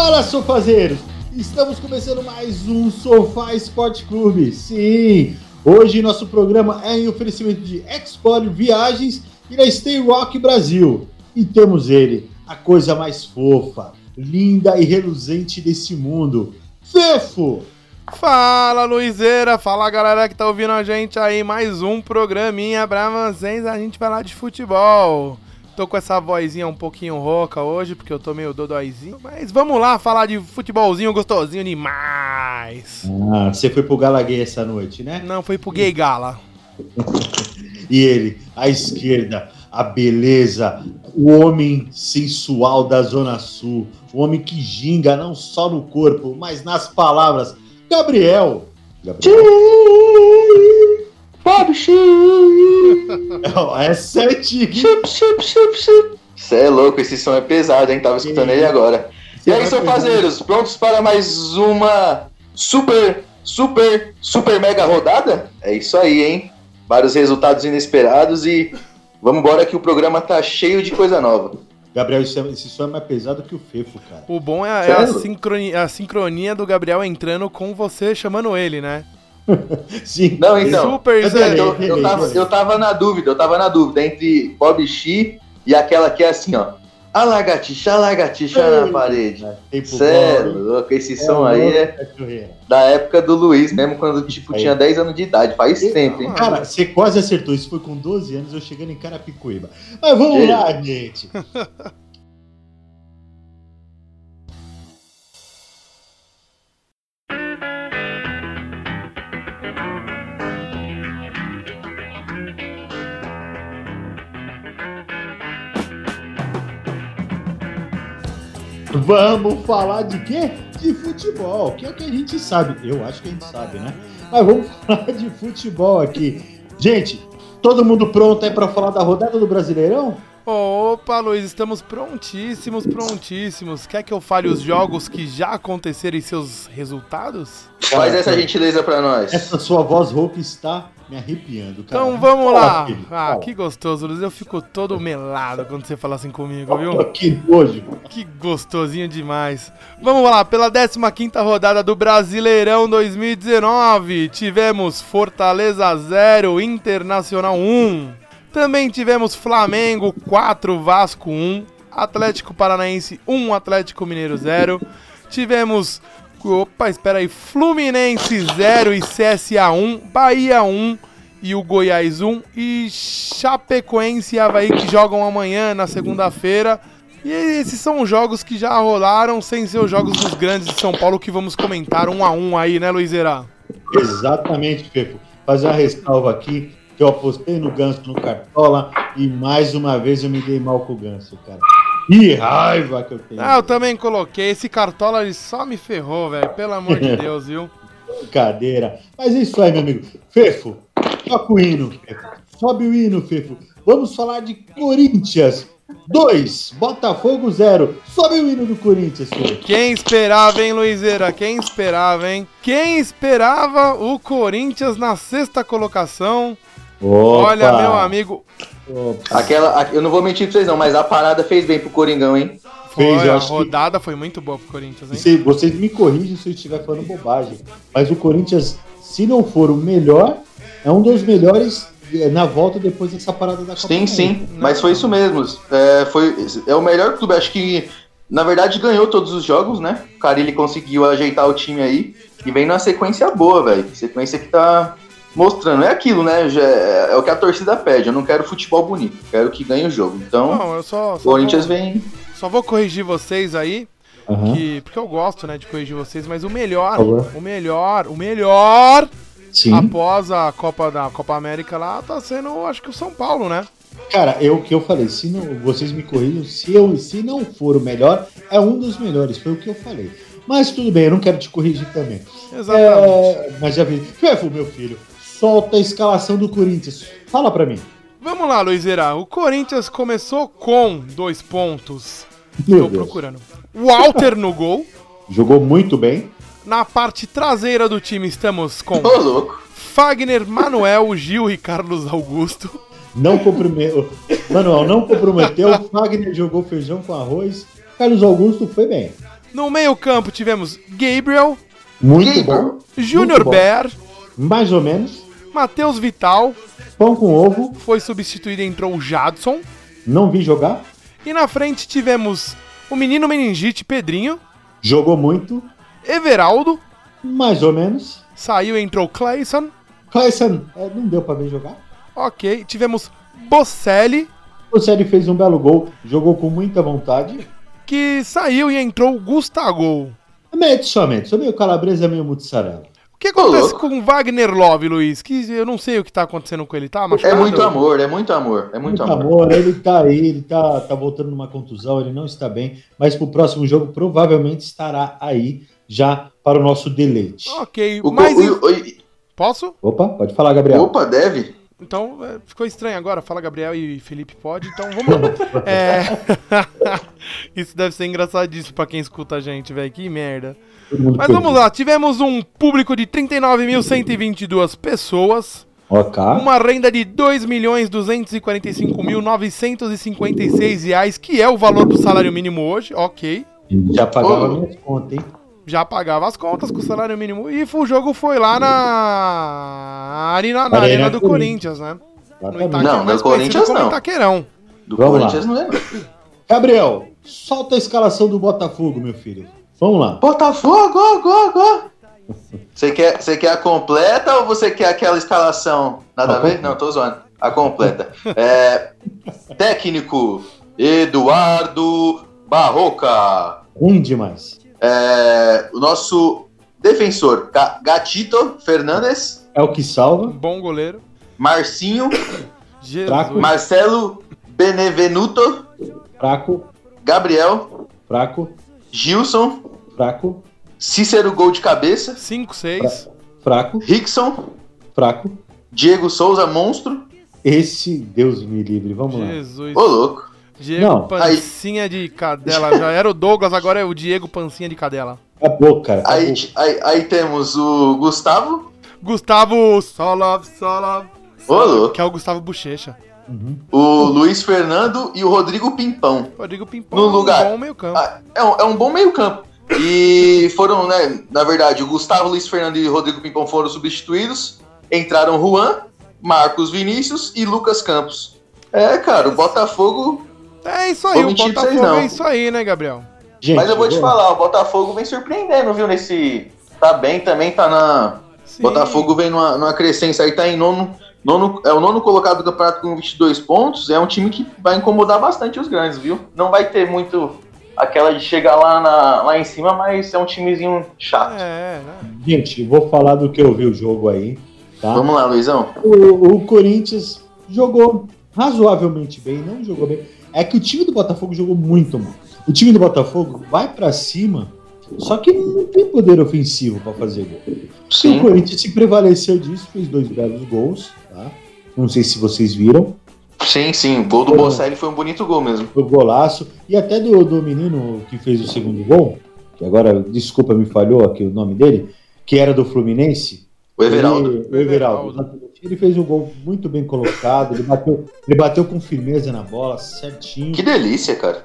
Fala, sofazeiros! Estamos começando mais um Sofá Esporte Clube. Sim, hoje nosso programa é em oferecimento de Explore Viagens e da Stay Rock Brasil. E temos ele, a coisa mais fofa, linda e reluzente desse mundo, Fefo! Fala, Luizeira! Fala, galera que tá ouvindo a gente aí, mais um programinha pra vocês, a gente falar de futebol. Tô com essa vozinha um pouquinho rouca hoje, porque eu tô meio dodóizinho, mas vamos lá falar de futebolzinho gostosinho demais. Ah, você foi pro Gala Gay essa noite, né? Não, foi pro Gay Gala. E ele, à esquerda, a beleza, o homem sensual da Zona Sul, o homem que ginga não só no corpo, mas nas palavras, Gabriel. Bob Essa é antiga. Você é louco, esse som é pesado, hein? Tava escutando ele agora. E aí, sofazeiros, prontos para mais uma super mega rodada? É isso aí, hein? Vários resultados inesperados e vamos embora que o programa tá cheio de coisa nova. Gabriel, esse som é mais pesado que o Fefo, cara. O bom é a sincronia do Gabriel entrando com você chamando ele, né? Sim. Não, então, Super eu tava na dúvida entre Bob Chi e aquela que é assim, ó. A lagartixa na parede. Sério, louco, esse som aí é da época do Luiz, mesmo quando tipo tinha 10 anos de idade, faz tempo, hein? Cara, você quase acertou, isso foi com 12 anos, eu chegando em Carapicuíba. Mas vamos lá, gente. Vamos falar de quê? De futebol, que é o que a gente sabe. Eu acho que a gente sabe, né? Mas vamos falar de futebol aqui. Gente, todo mundo pronto aí para falar da rodada do Brasileirão? Opa, Luiz, estamos prontíssimos. Quer que eu fale os jogos que já aconteceram e seus resultados? Faz essa gentileza pra nós. Essa sua voz rouca está me arrepiando, cara. Então vamos lá. Filho, que gostoso, Luiz. Eu fico todo melado quando você fala assim comigo, viu? Que nojo. Que gostosinho demais. Vamos lá, pela 15ª rodada do Brasileirão 2019, tivemos Fortaleza 0, Internacional 1. Também tivemos Flamengo 4, Vasco 1, Atlético Paranaense 1, Atlético Mineiro 0. Tivemos, Fluminense 0 e CSA 1, Bahia 1 e o Goiás 1. E Chapecoense e Avaí que jogam amanhã, na segunda-feira. E esses são os jogos que já rolaram, sem ser os jogos dos grandes de São Paulo, que vamos comentar 1-1 aí, né, Luizeira? Exatamente, Fefo. Fazer uma ressalva aqui, que eu apostei no Ganso no Cartola e mais uma vez eu me dei mal com o Ganso, cara. Que raiva que eu tenho. Eu também coloquei. Esse Cartola ele só me ferrou, velho. Pelo amor de Deus, viu? Brincadeira. Mas é isso aí, meu amigo. Fefo, toca o hino, Fefo. Sobe o hino, Fefo. Vamos falar de Corinthians 2, Botafogo 0. Sobe o hino do Corinthians, Fefo. Quem esperava, hein, Luizeira? Quem esperava o Corinthians na 6ª colocação? Opa. Olha, meu amigo. Eu não vou mentir pra vocês não, mas a parada fez bem pro Coringão, hein? A rodada foi muito boa pro Corinthians, hein? Vocês me corrigem se eu estiver falando bobagem, mas o Corinthians, se não for o melhor, é um dos melhores na volta depois dessa parada da Copa. Sim, mas foi isso mesmo. É o melhor clube, acho que na verdade ganhou todos os jogos, né? O Carille conseguiu ajeitar o time aí e vem numa sequência boa, velho. Sequência que tá mostrando, é aquilo, né? É o que a torcida pede. Eu não quero futebol bonito, quero que ganhe o jogo. Então, o Corinthians vem. Só vou corrigir vocês aí, porque eu gosto, né, de corrigir vocês, mas o melhor, sim, após a Copa América lá, tá sendo, acho que o São Paulo, né? Cara, o que eu falei, vocês me corrijam, se não for o melhor, é um dos melhores, foi o que eu falei. Mas tudo bem, eu não quero te corrigir também. Exatamente. Mas já vi. Fefo, meu filho, solta a escalação do Corinthians. Fala pra mim. Vamos lá, Luizeira. O Corinthians começou com 2 pontos. Meu Estou Deus. procurando. Walter no gol. Jogou muito bem. Na parte traseira do time estamos com Ô, louco. Fagner, Manuel, Gil e Carlos Augusto. Não comprometeu. Manuel não comprometeu. Fagner jogou feijão com arroz. Carlos Augusto foi bem. No meio-campo tivemos Gabriel, Muito bom. Júnior Muito bom. Ber, Mais ou menos. Matheus Vital, Pão com ovo. foi substituído e entrou o Jadson. Não vi jogar. E na frente tivemos o menino meningite Pedrinho, Jogou muito. Everaldo, Mais ou menos. saiu e entrou Clayson. Clayson, não deu pra ver jogar. Ok, tivemos Bocelli, O Série fez um belo gol. Jogou com muita vontade. que saiu e entrou Gustavo. Somente. Meio calabresa, meio mussarela. O que acontece louco. com o Wagner Love, Luiz? Que eu não sei o que tá acontecendo com ele, tá machucado? É muito amor, é muito amor, é muito amor. Ele tá aí, ele tá voltando numa contusão, ele não está bem, mas pro próximo jogo provavelmente estará aí já para o nosso deleite. Ok, O, mas... o- o- Posso? Opa, pode falar, Gabriel. Opa, deve? Então, ficou estranho agora. Fala Gabriel e Felipe pode, então vamos lá. Isso deve ser engraçadíssimo pra quem escuta a gente, velho. Que merda. Todo mundo Mas perdido. vamos lá, tivemos um público de 39.122 pessoas, Ok. uma renda de R$ 2.245.956 reais, que é o valor do salário mínimo hoje, ok. Já pagava Ô. minhas contas, hein? Já pagava as contas com o salário mínimo. E o jogo foi lá na Arena do Corinthians, né? No Exatamente. Itaquerão, Não, no mais Corinthians conhecido como não. Itaquerão. Do Vamos Corinthians lá. não é não. Gabriel, solta a escalação do Botafogo, meu filho. Vamos lá. Botafogo, go. Você quer a completa ou você quer aquela escalação? Nada a ver? Não, tô zoando. A completa. Técnico, Eduardo Barroca. Ruim demais. O nosso defensor, Gatito Fernandes. É o que salva. Bom goleiro. Marcinho. Jesus. Fraco. Marcelo Benevenuto. Fraco, Gabriel. fraco, Gilson. fraco, Cícero Gol de Cabeça. 5, 6. fraco, Rickson. fraco. Diego Souza, monstro. Esse, Deus me livre. Vamos lá. Jesus. Ô, louco. Diego Não. Pancinha de Cadela. Já era o Douglas, agora é o Diego Pancinha de Cadela. Acabou, cara. Aí, Acabou. aí temos o Gustavo. Gustavo Solov. Ô, louco. Que é o Gustavo Bochecha. Uhum. O Luiz Fernando e o Rodrigo Pimpão. Rodrigo Pimpão. No lugar. Bom meio campo. É um bom meio campo. E foram, né, na verdade, o Gustavo, Luiz Fernando e o Rodrigo Pimpão foram substituídos. Entraram Juan, Marcos Vinícius e Lucas Campos. Cara, o Botafogo... É isso aí, Vou o mentir pra vocês, Botafogo não. é isso aí, né, Gabriel? Gente, Mas eu vou te falar, o Botafogo vem surpreendendo, viu, Tá bem também, tá na... Sim. Botafogo vem numa crescência aí, tá em nono, é o nono colocado do campeonato com 22 pontos. É um time que vai incomodar bastante os grandes, viu? Não vai ter muito aquela de chegar lá em cima, mas é um timezinho chato. Né? Gente, vou falar do que eu vi o jogo aí, tá? Vamos lá, Luizão. O Corinthians jogou razoavelmente bem, não jogou bem. É que o time do Botafogo jogou muito mal. O time do Botafogo vai pra cima, só que não tem poder ofensivo pra fazer gol. O Sim. Corinthians se prevaleceu disso, fez 2 belos gols, tá? Não sei se vocês viram. Sim. O gol do Bocelli foi um bonito gol mesmo. O golaço. E até do menino que fez o segundo gol, que agora, desculpa, me falhou aqui o nome dele, que era do Fluminense. O Everaldo. O Everaldo. Ele fez um gol muito bem colocado, ele bateu com firmeza na bola, certinho. Que delícia, cara.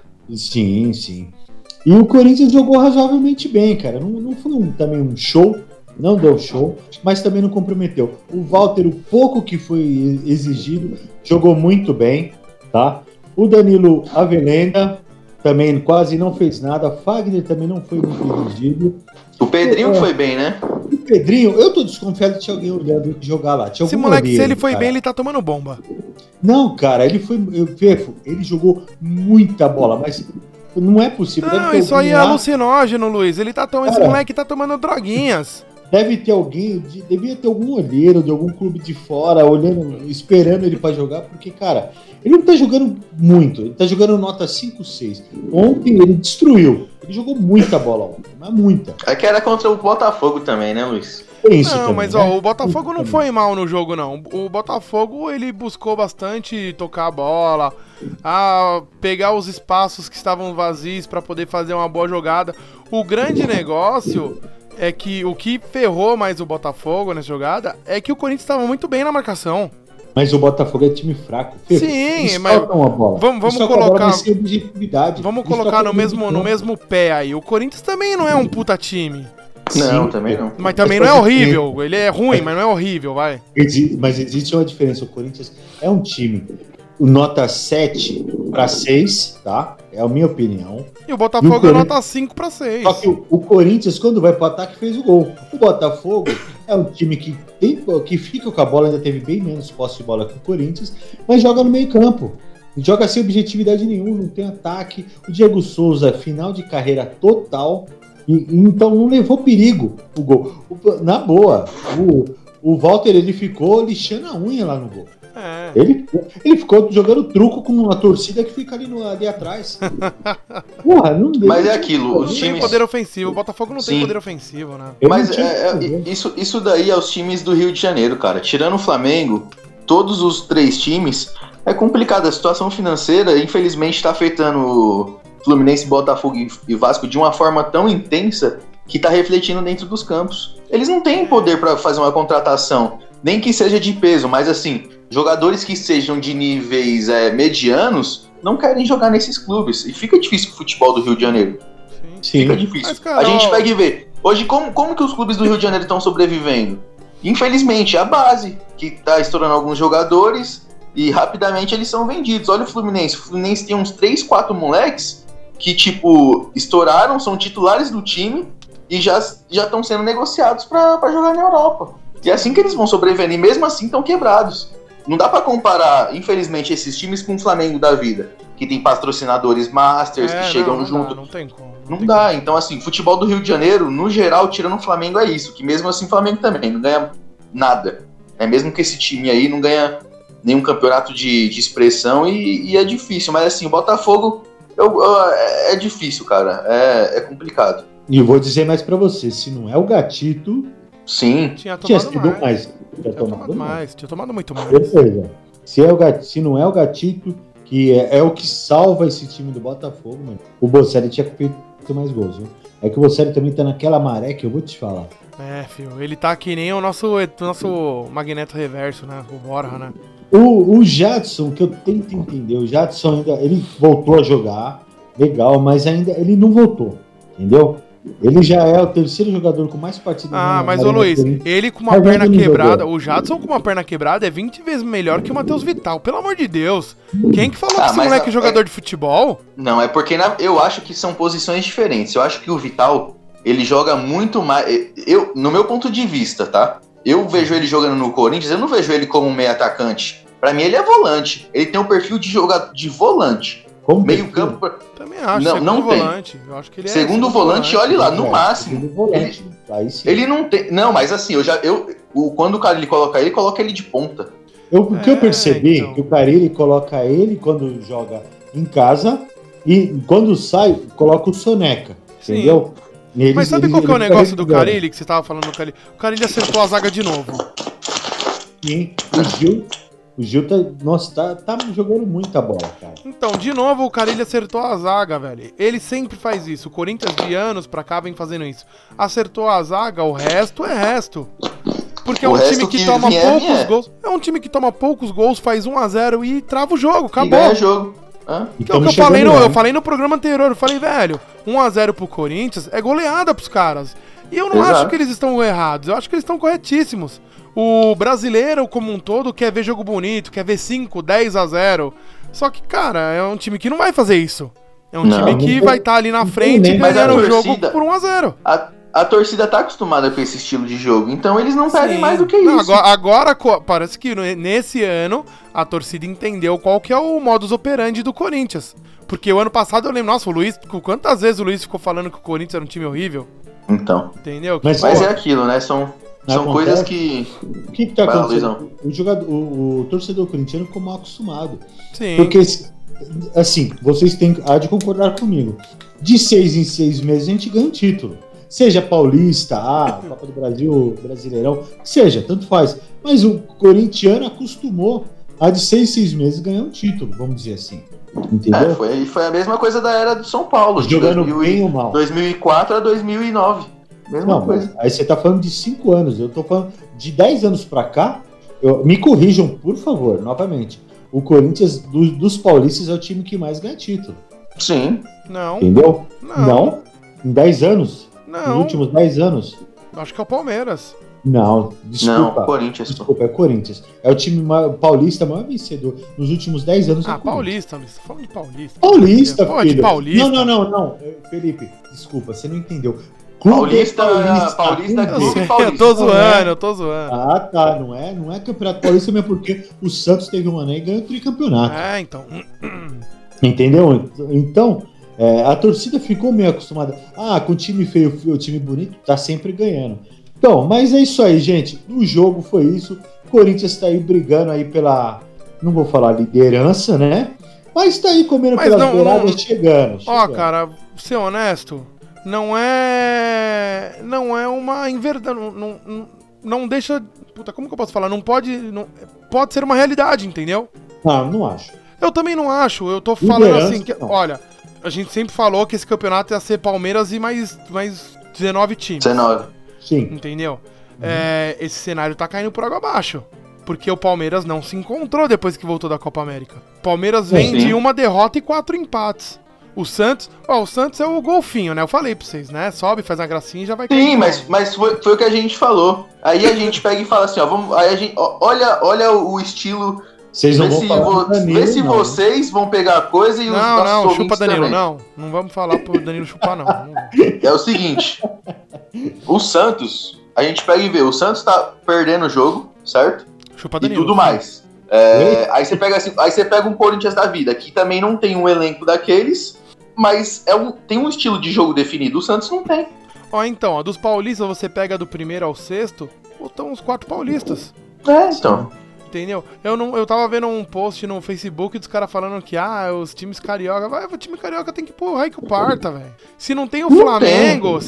Sim. E o Corinthians jogou razoavelmente bem, cara. Não foi também um show, não deu show, mas também não comprometeu. O Walter, o pouco que foi exigido, jogou muito bem, tá? O Danilo Avelenda também quase não fez nada. Fagner também não foi muito exigido. O Pedrinho foi bem, né? O Pedrinho, eu tô desconfiado de tinha alguém olhando jogar lá. Tinha Esse algum moleque, se olheiro, ele foi cara. bem, ele tá tomando bomba. Não, cara, ele foi. Ele jogou muita bola, mas não é possível. Não, isso aí é alucinógeno, Luiz. Esse Cara, moleque tá tomando droguinhas. Deve ter alguém, devia ter algum olheiro de algum clube de fora, olhando, esperando ele pra jogar, porque, cara, ele não tá jogando muito, ele tá jogando nota 5, 6. Ontem ele destruiu, ele jogou muita bola ontem, mas muita. É que era contra o Botafogo também, né, Luiz? Tem isso Não, também, mas né? ó, o Botafogo não Isso foi mal no jogo, não. O Botafogo, ele buscou bastante tocar a bola, pegar os espaços que estavam vazios pra poder fazer uma boa jogada. O grande negócio é que o que ferrou mais o Botafogo nessa jogada é que o Corinthians estava muito bem na marcação. Mas o Botafogo é time fraco. Sim, eles mas tocam a bola. vamos Eles colocar, tocam a bola sem objetividade. vamos Eles colocar tocam no mesmo pé aí. O Corinthians também não é um puta time. Não, Sim, também não. Mas também não é horrível. Ele é ruim, mas não é horrível, vai. Mas existe uma diferença. O Corinthians é um time nota 7 para 6, tá? É a minha opinião. E o Botafogo é nota 5 para 6. Só que o Corinthians, quando vai pro ataque, fez o gol. O Botafogo é um time que fica com a bola, ainda teve bem menos posse de bola que o Corinthians, mas joga no meio campo. Joga sem objetividade nenhuma, não tem ataque. O Diego Souza, final de carreira total, então não levou perigo o gol. Na boa, o Walter, ele ficou lixando a unha lá no gol. É. Ele ficou jogando truco com uma torcida que fica ali atrás. Porra, não deu. Mas é aquilo, os Não tem times... poder ofensivo. O Botafogo não tem Sim. poder ofensivo, né? Mas isso daí é os times do Rio de Janeiro, cara. Tirando o Flamengo, todos os 3 times, é complicado. A situação financeira, infelizmente, tá afetando o Fluminense, Botafogo e Vasco de uma forma tão intensa que tá refletindo dentro dos campos. Eles não têm poder pra fazer uma contratação, nem que seja de peso, mas assim, jogadores que sejam de níveis medianos não querem jogar nesses clubes. E fica difícil o futebol do Rio de Janeiro. Sim. Fica difícil. Mas, cara, a gente pega e vê. Hoje, como que os clubes do Rio de Janeiro estão sobrevivendo? Infelizmente, a base, que tá estourando alguns jogadores e rapidamente eles são vendidos. Olha o Fluminense. O Fluminense tem uns 3, 4 moleques que, tipo, estouraram, são titulares do time e já estão sendo negociados pra jogar na Europa. E é assim que eles vão sobrevivendo. E mesmo assim estão quebrados. Não dá pra comparar, infelizmente, esses times com o Flamengo da vida, que tem patrocinadores masters que chegam junto. Não tem como. Não dá. Então, assim, futebol do Rio de Janeiro, no geral, tirando o Flamengo, é isso. Que mesmo assim o Flamengo também não ganha nada. Mesmo que esse time aí não ganha nenhum campeonato de expressão e é difícil. Mas, assim, o Botafogo é difícil, cara. É complicado. E eu vou dizer mais pra você, se não é o Gatito, Tinha tinha tomado sido mais. Tinha tomado mais. Tinha tomado muito mais. Beleza. Se não é o Gatito, que é o que salva esse time do Botafogo, mano, o Bocelli tinha feito mais gols, viu? É que o Bocelli também tá naquela maré que eu vou te falar. Filho, ele tá que nem o nosso Magneto Reverso, né? O Borja, né? O Jadson, que eu tento entender, o Jadson ainda, ele voltou a jogar, legal, mas ainda ele não voltou, entendeu? Ele já é o terceiro jogador com mais partidas. Mas ô Luiz, ele com uma perna quebrada, o Jadson com uma perna quebrada é 20 vezes melhor que o Matheus Vital, pelo amor de Deus. Quem que falou que esse moleque é jogador de futebol? Não, é porque eu acho que são posições diferentes. Eu acho que o Vital, ele joga muito mais... No meu ponto de vista, tá? Eu vejo ele jogando no Corinthians, eu não vejo ele como um meio atacante. Pra mim ele é volante. Ele tem um perfil de jogador de volante. Como meio campo... Também acho, não tem. volante. Eu acho que ele segundo volante, olha lá, no máximo. Volante, ele não tem... Não, mas assim, quando o cara coloca ele de ponta. O que eu percebi, que o Carille coloca ele quando joga em casa e quando sai, coloca o Soneca, entendeu? Mas sabe qual que é o negócio do Carille, que você tava falando do Carille? O Carille acertou a zaga de novo. Sim, o Gil tá jogando muita bola, cara. Então, de novo, o Carille acertou a zaga, velho. Ele sempre faz isso. O Corinthians de anos pra cá vem fazendo isso. Acertou a zaga, o resto é resto. Porque é um time que toma poucos gols. É um time que toma poucos gols, faz 1-0 e trava o jogo, acabou. E ganha jogo. Que é o que eu falei no programa anterior. Eu falei, velho, 1-0 pro Corinthians é goleada pros caras. E eu não acho que eles estão errados. Eu acho que eles estão corretíssimos. O brasileiro, como um todo, quer ver jogo bonito, quer ver 5, 10-0. Só que, cara, é um time que não vai fazer isso. É um time que vai estar ali na frente ganhando o jogo por 1-0. A torcida tá acostumada com esse estilo de jogo, então eles não pedem mais do que isso. Agora parece que nesse ano a torcida entendeu qual que é o modus operandi do Corinthians. Porque o ano passado eu lembro, nossa, o Luiz, quantas vezes o Luiz ficou falando que o Corinthians era um time horrível? Então. Entendeu? Mas é aquilo, né? São coisas que... O que tá acontecendo? O torcedor corintiano ficou mal acostumado. Sim. Porque, assim, vocês há de concordar comigo. De 6 em 6 meses a gente ganha um título. Seja paulista, Copa do Brasil, Brasileirão, seja, tanto faz. Mas o corintiano acostumou a de 6 em 6 meses ganhar um título, vamos dizer assim. Entendeu? Foi a mesma coisa da era do São Paulo. Jogando bem ou mal. 2004 a 2009. Mesma coisa. Aí você tá falando de 5 anos. Eu tô falando de 10 anos pra cá. Me corrijam, por favor, novamente. O Corinthians dos paulistas é o time que mais ganha título. Sim. Não. Entendeu? Não. Em 10 anos? Não. Nos últimos 10 anos? Acho que é o Palmeiras. Não, desculpa. Não, Corinthians. Desculpa, é Corinthians. É o time paulista maior vencedor nos últimos 10 anos. Paulista, você tá falando de Paulista. Paulista, filho. filho. De Paulista. Não. Felipe, desculpa, você não entendeu. Paulista Eu tô zoando. Ah, tá. Não é Campeonato Paulista mesmo, porque o Santos teve um ano e ganhou o tricampeonato. Então. Entendeu? Então, a torcida ficou meio acostumada. Com time feio, o time bonito, tá sempre ganhando. Então, mas é isso aí, gente. No jogo foi isso. O Corinthians tá aí brigando aí pela, não vou falar liderança, né? Mas tá aí comendo pelas beiradas, chegando. Cara, ser honesto, não é uma inverdade, não deixa, puta, como que eu posso falar? Pode ser uma realidade, entendeu? Não acho. Eu também não acho, eu tô falando assim, olha, a gente sempre falou que esse campeonato ia ser Palmeiras e mais 19 times. 19. Sim. Entendeu? Esse cenário tá caindo por água abaixo. Porque o Palmeiras não se encontrou depois que voltou da Copa América. O Palmeiras vem de uma derrota e 4 empates. O Santos é o golfinho, né? Eu falei pra vocês, né? Sobe, faz uma gracinha e já vai cair. Sim, mas foi o que a gente falou. Aí a gente pega e fala assim, olha o estilo. Vocês não vão falar Danilo, vê se vocês vão pegar a coisa e os nossos ouvintes chupa Danilo, também. Não vamos falar pro Danilo chupar, não. É o seguinte, o Santos, a gente pega e vê, o Santos tá perdendo o jogo, certo? Chupa Danilo. E tudo mais. Aí você pega um Corinthians da vida, que também não tem um elenco daqueles, mas tem um estilo de jogo definido, o Santos não tem. Então, a dos paulistas você pega do primeiro ao sexto, estão os 4 paulistas. Então... Entendeu? Eu tava vendo um post no Facebook dos caras falando que, os times carioca... O time carioca tem que ir pro raio que parta, velho. Se não tem o Flamengo...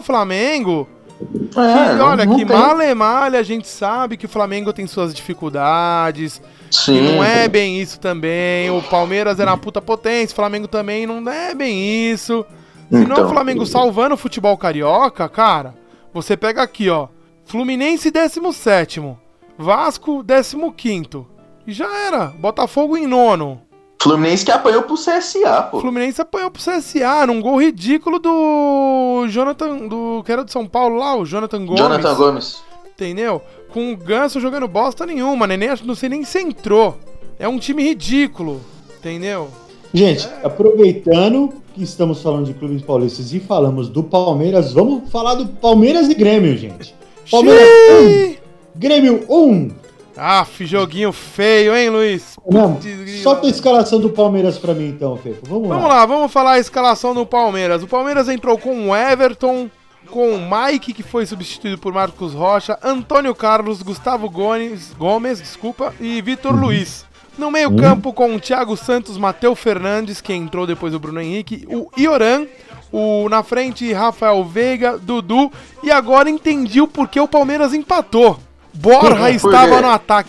Olha, que male a gente sabe que o Flamengo tem suas dificuldades. Sim. E não é bem isso também. O Palmeiras era uma puta potência, o Flamengo também não é bem isso. Se não o Flamengo salvando o futebol carioca, cara, você pega aqui, ó. Fluminense 17º. Vasco, 15º. E já era. Botafogo em 9º. Fluminense que apanhou pro CSA, pô. Fluminense apanhou pro CSA num gol ridículo do Jonathan, que era de São Paulo lá, o Jonathan Gomes. Entendeu? Com o Ganso jogando bosta nenhuma. Neném, não sei nem se entrou. É um time ridículo. Entendeu? Gente, aproveitando que estamos falando de clubes paulistas e falamos do Palmeiras, vamos falar do Palmeiras e Grêmio, gente. Palmeiras 1. Grêmio 1. Joguinho feio, hein, Luiz? Solta a escalação do Palmeiras pra mim, então, Fepo. Vamos lá, vamos falar a escalação do Palmeiras. O Palmeiras entrou com o Everton, com o Mike, que foi substituído por Marcos Rocha, Antônio Carlos, Gustavo Gomes, e Vitor Luiz. No meio campo com o Thiago Santos, Matheus Fernandes, que entrou depois do Bruno Henrique, o Ioran, na frente Rafael Veiga, Dudu, e agora entendi o porquê o Palmeiras empatou. Borja estava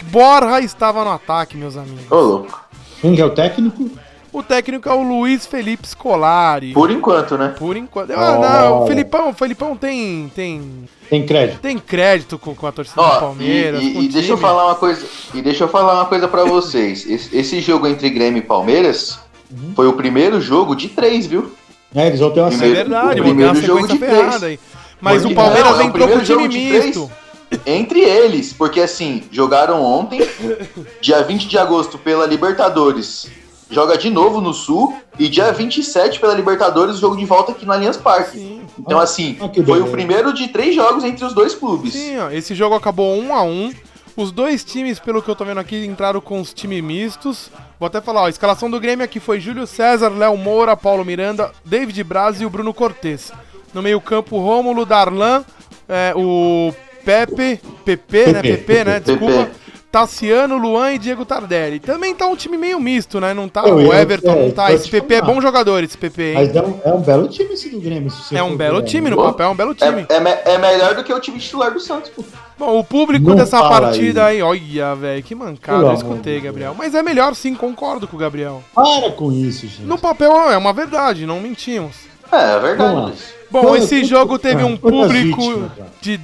no ataque, meus amigos. Ô, louco. Quem que é o técnico? O técnico é o Luiz Felipe Scolari. Por enquanto, né? Por enquanto. Não, o Felipão tem crédito. Tem crédito com a torcida do Palmeiras. E deixa eu falar uma coisa pra vocês. Esse jogo entre Grêmio e Palmeiras foi o primeiro jogo de 3, viu? Eles vão ter uma sequência. É verdade, vão ter uma sequência ferrada aí. Mas o Palmeiras entrou com o time misto. Entre eles, porque assim, jogaram ontem, dia 20 de agosto pela Libertadores, joga de novo no Sul, e dia 27 pela Libertadores, jogo de volta aqui no Allianz Parque. Sim. Então assim, foi o primeiro de 3 jogos entre os dois clubes. Sim, esse jogo acabou 1-1, os dois times, pelo que eu tô vendo aqui, entraram com os times mistos. Vou até falar, a escalação do Grêmio aqui foi Júlio César, Léo Moura, Paulo Miranda, David Braz e o Bruno Cortez. No meio campo, Rômulo, Darlan, o Pepe, né? Desculpa. Tassiano, Luan e Diego Tardelli. Também tá um time meio misto, né? Não tá o Everton, não tá. Esse PP é bom jogador, esse PP, hein? Mas é um belo time esse do Grêmio. É um belo time, no papel é um belo time. É melhor do que o time titular do Santos, pô. Bom, o público dessa partida aí, olha, velho, que mancada, eu escutei, Gabriel. Mas é melhor sim, concordo com o Gabriel. Para com isso, gente. No papel é uma verdade, não mentimos. É verdade. Bom, esse jogo teve um quantas público vítimas, cara? de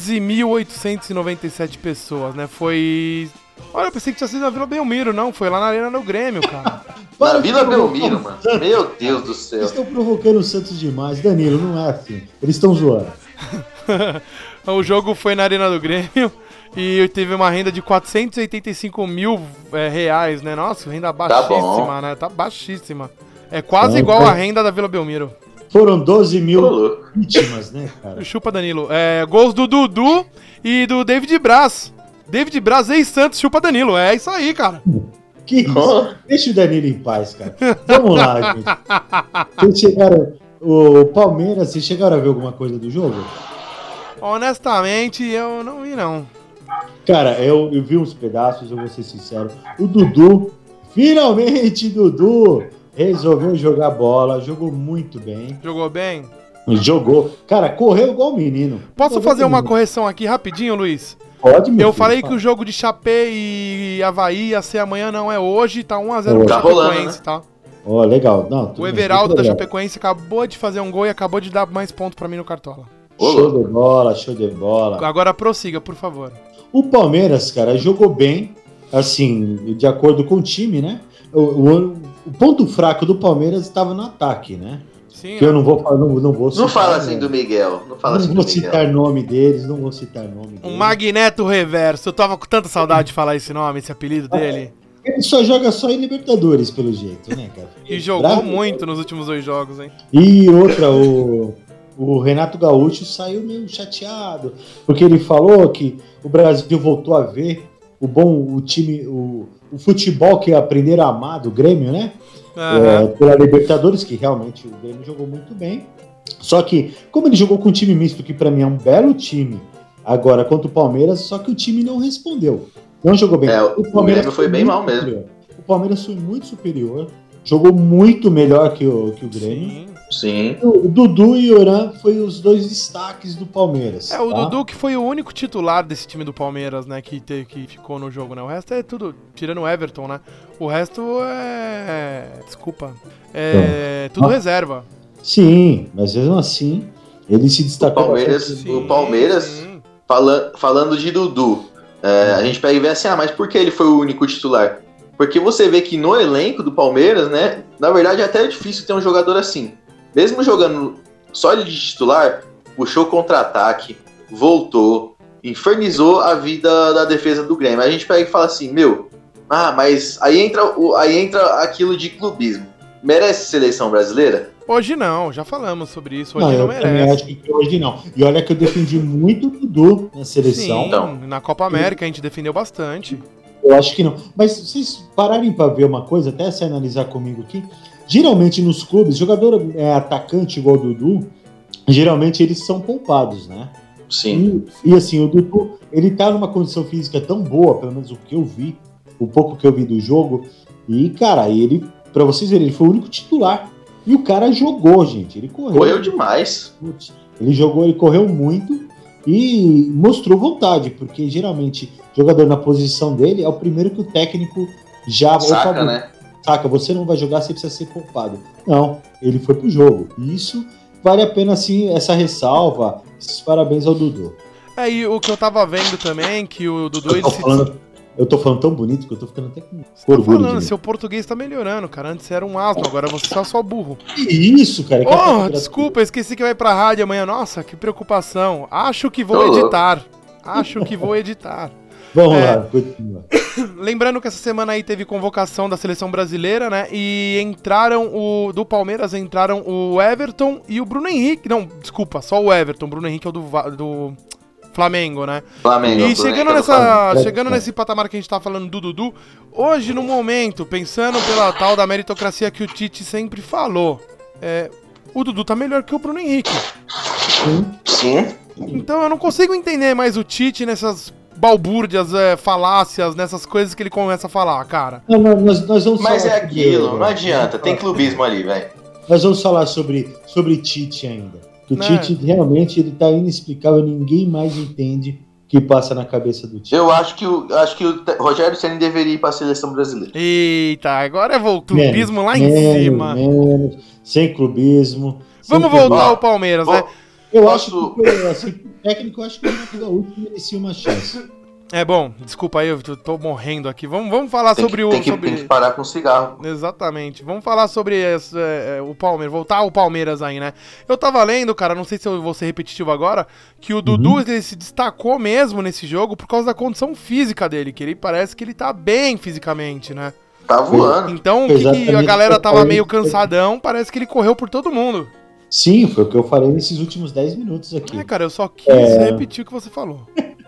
12.897 pessoas, né? Foi... Olha, eu pensei que tinha sido na Vila Belmiro, não. Foi lá na Arena do Grêmio, cara. Na Vila Belmiro, mano. Meu Deus do céu. Eles estão provocando o Santos demais. Danilo, não é assim. Eles estão zoando. O jogo foi na Arena do Grêmio e teve uma renda de 485 mil reais, né? Nossa, renda baixíssima, né? Tá baixíssima. É quase igual a renda da Vila Belmiro. Foram 12 mil vítimas, né, cara? Chupa, Danilo. Gols do Dudu e do David Braz. David Braz, ex-Santos, chupa, Danilo. É isso aí, cara. Que isso? Deixa o Danilo em paz, cara. Vamos lá, gente. Vocês chegaram... O Palmeiras, vocês chegaram a ver alguma coisa do jogo? Honestamente, eu não vi, não. Cara, eu vi uns pedaços, eu vou ser sincero. O Dudu, finalmente, Dudu, resolveu jogar bola, jogou muito bem. Jogou bem? Jogou. Cara, correu igual um menino. Posso fazer uma correção aqui rapidinho, Luiz? Pode, meu Eu filho, falei fala. que o jogo de Chapé e Avaí ia ser amanhã, não é hoje, tá 1x0 pro Tá rolando, Chapecoense, né? tá? Ó, legal. Não, tudo O bem, Everaldo não da tem problema. Chapecoense acabou de fazer um gol e acabou de dar mais ponto pra mim no Cartola. Show de bola, show de bola. Agora prossiga, por favor. O Palmeiras, cara, jogou bem, assim, de acordo com o time, né? O ponto fraco do Palmeiras estava no ataque, né? Sim, Que eu não vou citar. Não fala assim do Miguel. Não fala Não assim vou do Miguel. citar nome deles, não vou citar nome um deles. Magneto Reverso. Eu tava com tanta saudade de falar esse nome, esse apelido dele. Ele só joga só em Libertadores, pelo jeito, né, cara? E jogou Bravo. muito nos últimos 2 jogos, hein? E outra, o Renato Gaúcho saiu meio chateado, porque ele falou que o Brasil voltou a ver o time, o futebol que aprenderam a amar do Grêmio, né? Pela Libertadores, que realmente o Grêmio jogou muito bem. Só que, como ele jogou com um time misto, que pra mim é um belo time, agora contra o Palmeiras, só que o time não respondeu. Não jogou bem. O Grêmio foi bem mal mesmo. Superior. O Palmeiras foi muito superior, jogou muito melhor que o Grêmio. Sim. O Dudu e o Oran foi os dois destaques do Palmeiras. O tá? Dudu que foi o único titular desse time do Palmeiras, né, que ficou no jogo, né? O resto é tudo, tirando o Everton, né? O resto desculpa, tudo reserva. Sim, mas mesmo assim, ele se destacou. O Palmeiras falando de Dudu, a gente pega e vê assim, mas por que ele foi o único titular? Porque você vê que no elenco do Palmeiras, né, na verdade é até difícil ter um jogador assim. Mesmo jogando só ele de titular, puxou contra-ataque, voltou, infernizou a vida da defesa do Grêmio. A gente pega e fala assim, mas aí entra aquilo de clubismo. Merece seleção brasileira? Hoje não, já falamos sobre isso, hoje não eu merece. também acho que hoje não. E olha que eu defendi muito o Dudu na seleção. Sim, então, na Copa América a gente defendeu bastante. Eu acho que não. Mas se vocês pararem para ver uma coisa, até se analisar comigo aqui, geralmente nos clubes, jogador atacante igual o Dudu, geralmente eles são poupados, né? Sim. E assim, o Dudu, ele tá numa condição física tão boa, pelo menos o que eu vi, o pouco que eu vi do jogo, e cara, ele, pra vocês verem, ele foi o único titular. E o cara jogou, gente, ele correu. Correu demais. Ele correu muito e mostrou vontade, porque geralmente jogador na posição dele é o primeiro que o técnico já... Saca, né? Saca, você não vai jogar, você precisa ser poupado. Não, ele foi pro jogo. E isso vale a pena, assim, essa ressalva. Esses parabéns ao Dudu. E o que eu tava vendo também, que o Dudu... Eu tô falando tão bonito que eu tô ficando até com orgulho. Tá falando, seu português tá melhorando, cara. Antes era um asno, agora você é só burro. Que isso, cara? Desculpa, esqueci que vai pra rádio amanhã. Nossa, que preocupação. Acho que vou editar. Vamos lá, continua. Lembrando que essa semana aí teve convocação da seleção brasileira, né? E do Palmeiras entraram o Everton e o Bruno Henrique. Não, desculpa, só o Everton. Bruno Henrique é o do Flamengo, né? Flamengo. E chegando nesse patamar que a gente tá falando do Dudu, hoje, no momento, pensando pela tal da meritocracia que o Tite sempre falou, o Dudu tá melhor que o Bruno Henrique. Sim. Então eu não consigo entender mais o Tite nessas balbúrdias, falácias, nessas coisas que ele começa a falar, cara. Nós vamos Mas é aquilo, não adianta, tem clubismo ali, velho. Nós vamos falar sobre Tite ainda. O Tite realmente ele tá inexplicável, ninguém mais entende que passa na cabeça do time? Eu acho que o Rogério Ceni deveria ir para a seleção brasileira. Eita, agora é o clubismo lá em cima. Sem clubismo. Vamos voltar ao Palmeiras, né? Eu acho que, assim, técnico, eu acho que o Renato Gaúcho merecia uma chance. É bom, desculpa aí, eu tô morrendo aqui. Vamos falar sobre o... Tem que parar com o cigarro. Exatamente. Vamos falar sobre o Palmeiras, voltar ao Palmeiras aí, né? Eu tava lendo, cara, não sei se eu vou ser repetitivo agora, que o Dudu ele se destacou mesmo nesse jogo por causa da condição física dele, que ele parece que ele tá bem fisicamente, né? Tá voando. Então, que a galera tava meio cansadão, parece que ele correu por todo mundo. Sim, foi o que eu falei nesses últimos 10 minutos aqui. Cara, eu só quis repetir o que você falou.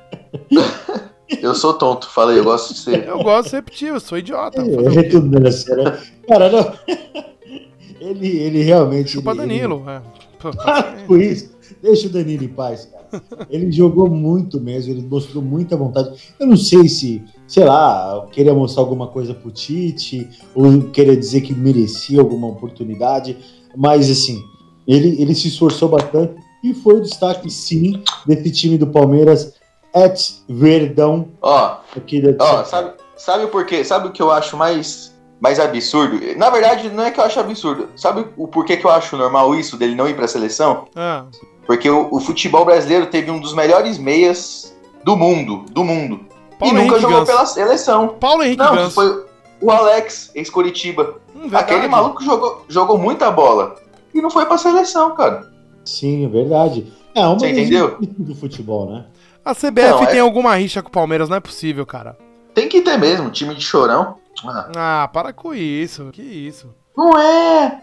Eu sou tonto, falei, eu gosto de ser. Eu gosto de ser repetir, eu sou idiota. Redundância, né? Cara, não. Ele realmente... Chupa Danilo, Com isso, deixa o Danilo em paz, cara. Ele jogou muito mesmo, ele mostrou muita vontade. Eu não sei se, sei lá, queria mostrar alguma coisa pro Tite, ou queria dizer que merecia alguma oportunidade, mas assim, ele se esforçou bastante e foi o destaque, sim, desse time do Palmeiras, Verdão. Sabe por quê? Sabe o que eu acho mais absurdo? Na verdade, não é que eu acho absurdo. Sabe o porquê que eu acho normal isso, dele não ir pra seleção? Porque o futebol brasileiro teve um dos melhores meias do mundo. Paulo e nunca Henrique jogou Ganso. Pela seleção. Paulo Henrique Não, Ganso. foi o Alex, ex-Curitiba. Aquele maluco jogou muita bola. E não foi pra seleção, cara. Sim, é verdade. Você entendeu? Do futebol, né? A CBF tem alguma rixa com o Palmeiras, não é possível, cara. Tem que ter mesmo, time de chorão. Para com isso. Que isso? Não é.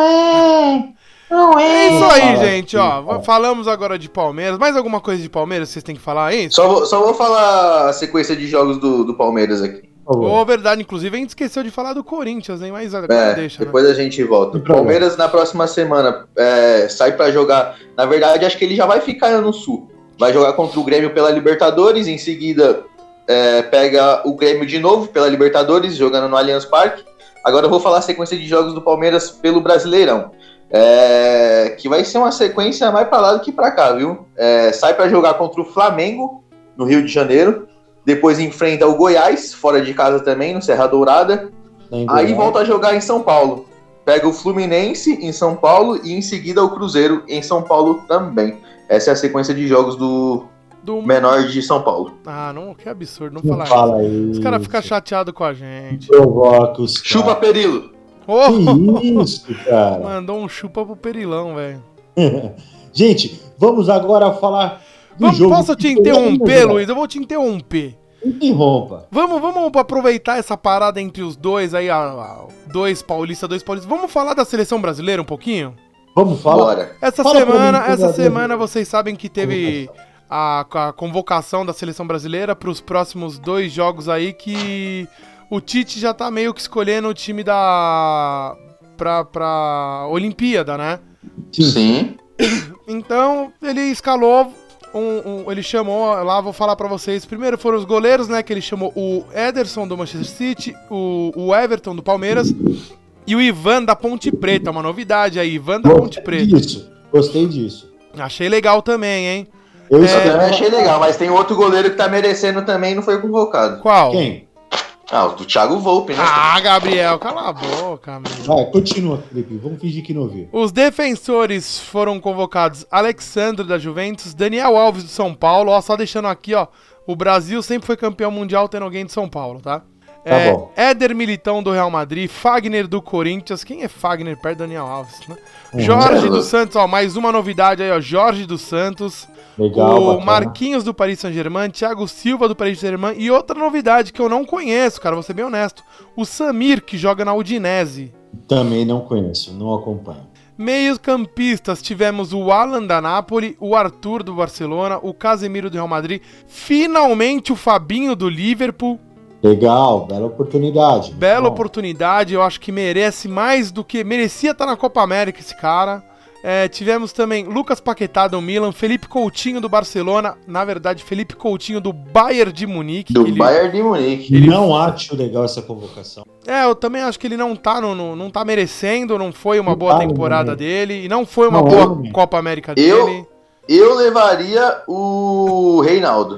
É isso aí, gente, ó. Falamos agora de Palmeiras. Mais alguma coisa de Palmeiras que vocês têm que falar aí? Só vou falar a sequência de jogos do Palmeiras aqui. Verdade, inclusive a gente esqueceu de falar do Corinthians, hein? Mas agora deixa, depois a gente volta. O Palmeiras na próxima semana sai pra jogar. Na verdade, acho que ele já vai ficar no Sul. Vai jogar contra o Grêmio pela Libertadores. Em seguida, pega o Grêmio de novo pela Libertadores, jogando no Allianz Parque. Agora eu vou falar a sequência de jogos do Palmeiras pelo Brasileirão. Que vai ser uma sequência mais pra lá do que pra cá, viu? Sai pra jogar contra o Flamengo, no Rio de Janeiro. Depois enfrenta o Goiás, fora de casa também, no Serra Dourada. Aí volta a jogar em São Paulo. Pega o Fluminense em São Paulo e em seguida o Cruzeiro em São Paulo também. Essa é a sequência de jogos do menor de São Paulo. Não, que absurdo, não falar isso. Os caras ficam chateados com a gente. Provoca os caras. Chupa Perilo. Que isso, cara. Mandou um chupa pro Perilão, velho. Gente, vamos agora falar do jogo. Posso te interromper, Luiz? Eu vou te interromper. Interrompa. Vamos aproveitar essa parada entre os dois aí, dois paulistas. Vamos falar da seleção brasileira um pouquinho? Vamos falar. Bora. Essa semana vocês sabem que teve a convocação da seleção brasileira para os próximos 2 jogos aí, que o Tite já tá meio que escolhendo o time pra Olimpíada, né? Sim. Então, ele escalou, ele chamou, lá vou falar pra vocês, primeiro foram os goleiros, né, que ele chamou o Ederson do Manchester City, o Everton do Palmeiras e o Ivan da Ponte Preta, uma novidade aí, Ivan da Ponte Preta. Gostei disso. Achei legal também, hein? Eu também achei legal, mas tem outro goleiro que tá merecendo também e não foi convocado. Qual? Quem? O do Thiago Volpe, né? Gabriel, cala a boca, meu. Vai, continua, Felipe. Vamos fingir que não ouviu. Os defensores foram convocados Alexandre da Juventus, Daniel Alves do São Paulo, só deixando aqui, o Brasil sempre foi campeão mundial tendo alguém de São Paulo, tá? Bom. Éder Militão do Real Madrid, Fagner do Corinthians, quem é Fagner perto do Daniel Alves, né? Jorge dos Santos, mais uma novidade aí, Jorge dos Santos. Legal, o bacana. Marquinhos do Paris Saint-Germain, Thiago Silva do Paris Saint-Germain e outra novidade que eu não conheço, cara, vou ser bem honesto, o Samir, que joga na Udinese. Também não conheço, não acompanho. Meios campistas, tivemos o Alan da Napoli, o Arthur do Barcelona, o Casemiro do Real Madrid, finalmente o Fabinho do Liverpool. Legal, bela oportunidade. Bela oportunidade, eu acho que merece mais do que... Merecia estar na Copa América esse cara. Tivemos também Lucas Paquetá do Milan, Felipe Coutinho do Barcelona, na verdade Felipe Coutinho do Bayern de Munique. Bayern de Munique. Não acho legal essa convocação. Eu também acho que ele não tá merecendo, não foi uma boa temporada dele, e não foi uma boa Copa América dele. Eu levaria o Reinaldo.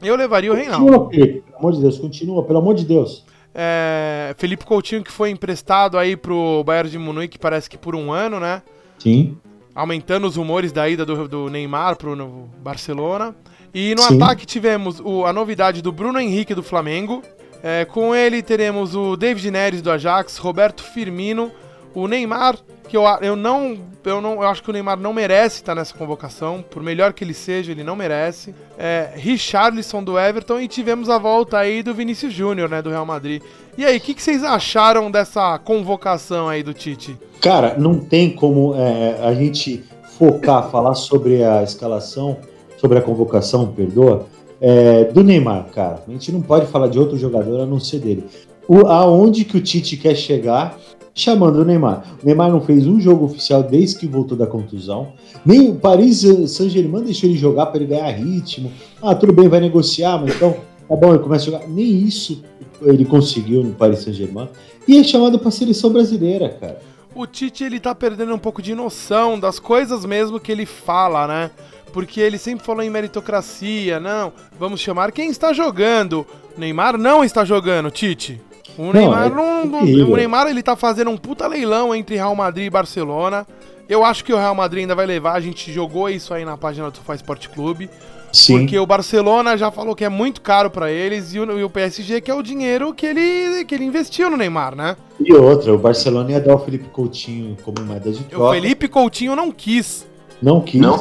Eu levaria o Continua, Reinaldo. Felipe, pelo amor de Deus, continua, pelo amor de Deus. Felipe Coutinho, que foi emprestado aí pro Bayern de Munique, parece que por um ano, né? Sim. Aumentando os rumores da ida do Neymar pro Barcelona. E no Sim. ataque tivemos a novidade do Bruno Henrique do Flamengo. Com ele teremos o David Neres do Ajax, Roberto Firmino, o Neymar, que eu acho que o Neymar não merece estar nessa convocação. Por melhor que ele seja, ele não merece. Richarlison do Everton, e tivemos a volta aí do Vinícius Júnior, né, do Real Madrid. E aí, o que vocês acharam dessa convocação aí do Tite? Cara, não tem como a gente falar sobre a escalação, sobre a convocação, perdoa, do Neymar, cara. A gente não pode falar de outro jogador a não ser dele. Aonde que o Tite quer chegar chamando o Neymar? O Neymar não fez um jogo oficial desde que voltou da contusão. Nem o Paris Saint-Germain deixou ele jogar para ele ganhar ritmo. Tudo bem, vai negociar, mas então tá bom, ele começa a jogar. Nem isso ele conseguiu no Paris Saint-Germain. E é chamado para a seleção brasileira, cara. O Tite, ele tá perdendo um pouco de noção das coisas mesmo que ele fala, né? Porque ele sempre falou em meritocracia, não, vamos chamar quem está jogando. O Neymar não está jogando, Tite. O Neymar, ele tá fazendo um puta leilão entre Real Madrid e Barcelona. Eu acho que o Real Madrid ainda vai levar, a gente jogou isso aí na página do Sofá Sport Clube. Sim. Porque o Barcelona já falou que é muito caro pra eles, e o PSG que é o dinheiro que ele investiu no Neymar, né? E outra, o Barcelona ia dar o Felipe Coutinho como moeda de troca. O Felipe Coutinho não quis. Não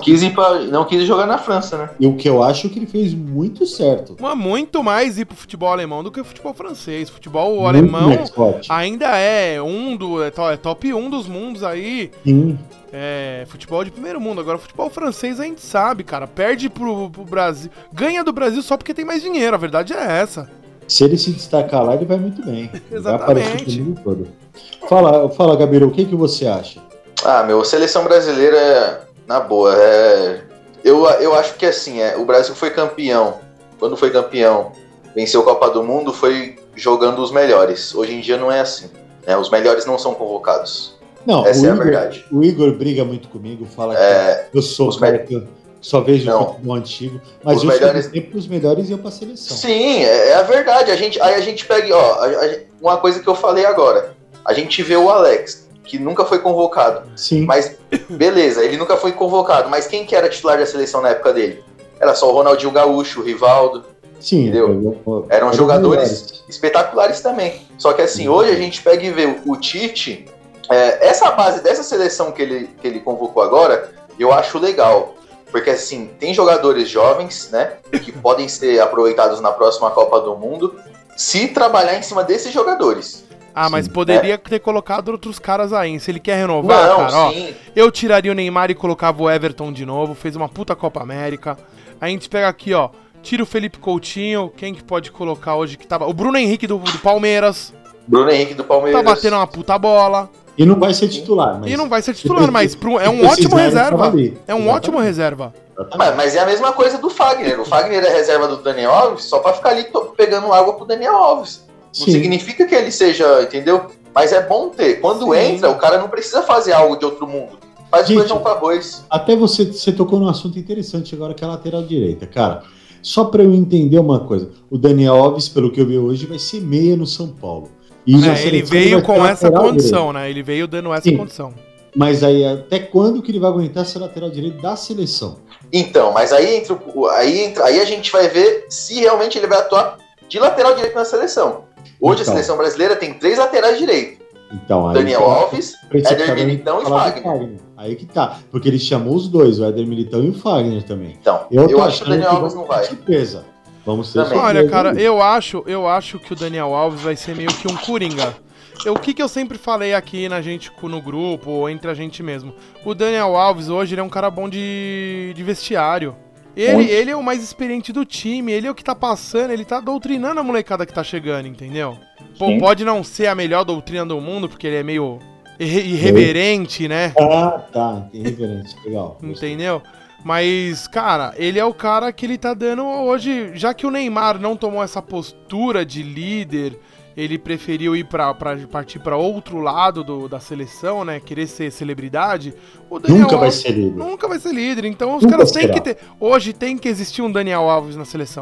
quis jogar na França, né? E o que eu acho que ele fez muito certo. Mas muito mais ir pro futebol alemão do que o futebol francês. O futebol alemão ainda é top 1 dos mundos aí. Sim. Futebol de primeiro mundo. Agora, o futebol francês a gente sabe, cara. Perde pro Brasil. Ganha do Brasil só porque tem mais dinheiro. A verdade é essa. Se ele se destacar lá, ele vai muito bem. Exatamente. Todo. Fala, Gabiru, o que você acha? Seleção brasileira, na boa, eu acho que assim, o Brasil foi campeão. Quando foi campeão, venceu a Copa do Mundo, foi jogando os melhores. Hoje em dia não é assim, né? Os melhores não são convocados. Não, essa é a verdade. O Igor briga muito comigo, fala que eu sou que só vejo o futebol antigo, mas os melhores iam pra seleção. Sim, é a verdade. Aí a gente pega, uma coisa que eu falei agora. A gente vê o Alex, que nunca foi convocado. Sim. Mas, beleza, ele nunca foi convocado. Mas quem que era titular da seleção na época dele? Era só o Ronaldinho Gaúcho, o Rivaldo. Sim. Entendeu? Eram jogadores espetaculares também. Só que assim, hoje a gente pega e vê o Tite. Essa base dessa seleção que ele convocou agora, eu acho legal. Porque assim, tem jogadores jovens, né? Que podem ser aproveitados na próxima Copa do Mundo, se trabalhar em cima desses jogadores. Mas poderia ter colocado outros caras aí. Se ele quer renovar, cara, eu tiraria o Neymar e colocava o Everton de novo. Fez uma puta Copa América. A gente pega aqui, tira o Felipe Coutinho. Quem que pode colocar hoje que tava? O Bruno Henrique do Palmeiras. Tá batendo uma puta bola. E não vai ser titular. Mas é um ótimo reserva. É um ótimo reserva. Mas é a mesma coisa do Fagner. O Fagner é reserva do Daniel Alves só pra ficar ali pegando água pro Daniel Alves. Não significa que ele seja, entendeu? Mas é bom ter. Quando entra, o cara não precisa fazer algo de outro mundo. Faz feijão com arroz. Até você tocou num assunto interessante agora, que é a lateral direita. Cara, só pra eu entender uma coisa. O Daniel Alves, pelo que eu vi hoje, vai ser meia no São Paulo. Ele veio com essa condição, né? Ele veio dando essa condição. Mas aí, até quando que ele vai aguentar ser lateral direito da seleção? Então, mas aí a gente vai ver se realmente ele vai atuar de lateral direito na seleção. Hoje a seleção brasileira tem 3 laterais direitos. Então, Daniel Alves, Éder Militão e Fagner. Aí que tá. Porque ele chamou os dois, o Éder Militão e o Fagner também. Então, eu acho que o Daniel Alves não vai. Surpresa. Vamos ter Olha, cara, eu acho que o Daniel Alves vai ser meio que um coringa. O que eu sempre falei aqui no grupo, ou entre a gente mesmo. O Daniel Alves hoje ele é um cara bom de vestiário. Ele é o mais experiente do time, ele é o que tá passando, ele tá doutrinando a molecada que tá chegando, entendeu? Pode não ser a melhor doutrina do mundo, porque ele é meio irreverente, né? Tá, irreverente, legal. Entendeu? Mas, cara, ele é o cara que ele tá dando hoje, já que o Neymar não tomou essa postura de líder, ele preferiu ir partir pra outro lado da seleção, né? Querer ser celebridade. O Daniel Nunca Alves vai ser líder. Nunca vai ser líder. Então os caras têm que ter. Hoje tem que existir um Daniel Alves na seleção.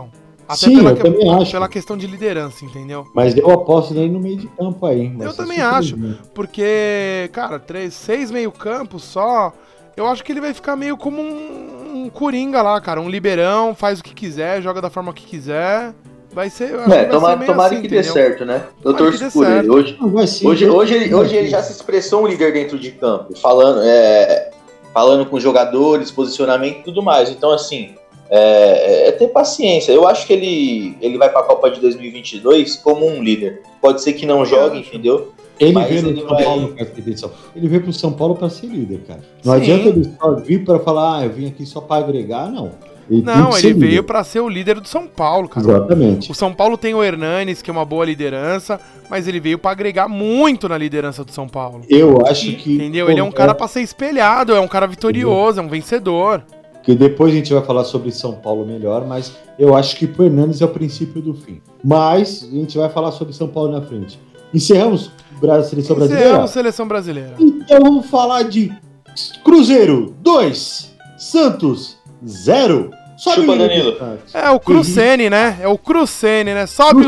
Até Sim, eu também acho. Pela questão de liderança, entendeu? Mas eu aposto nele no meio de campo aí. Eu também acho, porque, cara, 6 meio-campos só, eu acho que ele vai ficar meio como um coringa lá, cara. Um liberão, faz o que quiser, joga da forma que quiser. Vai ser. Tomara que dê certo, né? Eu torço por ele. Hoje ele já se expressou um líder dentro de campo, falando com jogadores, posicionamento e tudo mais. Então, assim, é ter paciência. Eu acho que ele vai pra Copa de 2022 como um líder. Pode ser que não jogue, entendeu? Ele veio pro São Paulo pra ser líder, cara. Não adianta ele só vir pra falar, eu vim aqui só pra agregar, não. Ele veio pra ser o líder do São Paulo, cara. Exatamente. O São Paulo tem o Hernanes, que é uma boa liderança, mas ele veio pra agregar muito na liderança do São Paulo. Eu acho que... Entendeu? Ele é um cara pra ser espelhado, é um cara vitorioso, é um vencedor. Que depois a gente vai falar sobre São Paulo melhor, mas eu acho que o Hernanes é o princípio do fim. Mas a gente vai falar sobre São Paulo na frente. Encerramos Seleção Brasileira? Encerramos Seleção Brasileira. Então vamos falar de Cruzeiro 2, Santos 0. Sobe o Danilo. É o Crucene, né? Sobe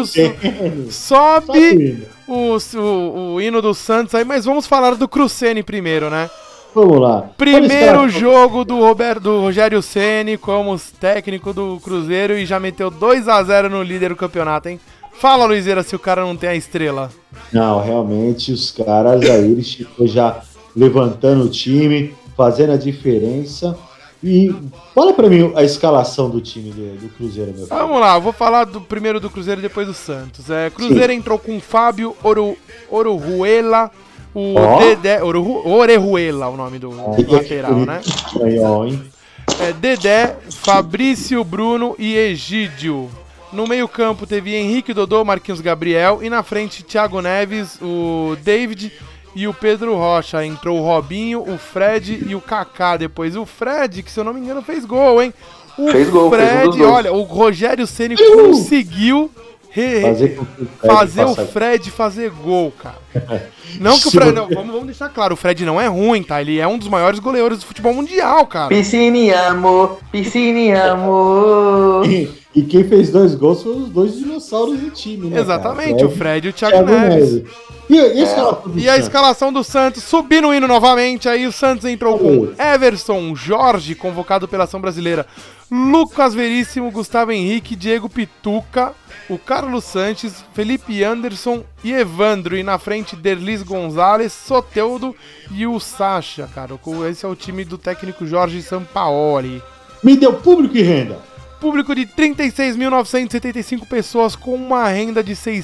o hino do Santos aí, mas vamos falar do Crucene primeiro, né? Vamos lá. Primeiro jogo do Rogério Ceni como técnico do Cruzeiro e já meteu 2-0 no líder do campeonato, hein? Fala, Luizeira, se o cara não tem a estrela. Não, realmente, os caras aí, eles ficam já levantando o time, fazendo a diferença. E fala pra mim a escalação do time do Cruzeiro, meu filho. Vamos lá, eu vou falar primeiro do Cruzeiro e depois do Santos. Cruzeiro entrou com Fábio Orejuela, Dedé... Orejuela, o nome do lateral, né? Dedé, Fabrício, Bruno e Egídio. No meio-campo teve Henrique, Dodô, Marquinhos, Gabriel. E na frente, Thiago Neves, o David e o Pedro Rocha. Entrou o Robinho, o Fred e o Kaká. Depois o Fred, que se eu não me engano fez gol, hein? Fez gol. Olha, o Rogério Ceni conseguiu fazer o Fred fazer gol, cara. Não que o Fred... Não, vamos deixar claro, o Fred não é ruim, tá? Ele é um dos maiores goleadores do futebol mundial, cara. Piscininha, amor. E quem fez 2 gols foram os 2 dinossauros do time, né? Exatamente, o Fred e o Thiago Neves. E a escalação do Santos, subindo o hino novamente, aí o Santos entrou com Everson, Jorge, convocado pela Seleção Brasileira, Lucas Veríssimo, Gustavo Henrique, Diego Pituca, o Carlos Sanches, Felipe Anderson e Evandro. E na frente, Derlis Gonzalez, Soteldo e o Sacha, cara. Esse é o time do técnico Jorge Sampaoli. Me deu público e renda. Público de 36.975 pessoas com uma renda de R$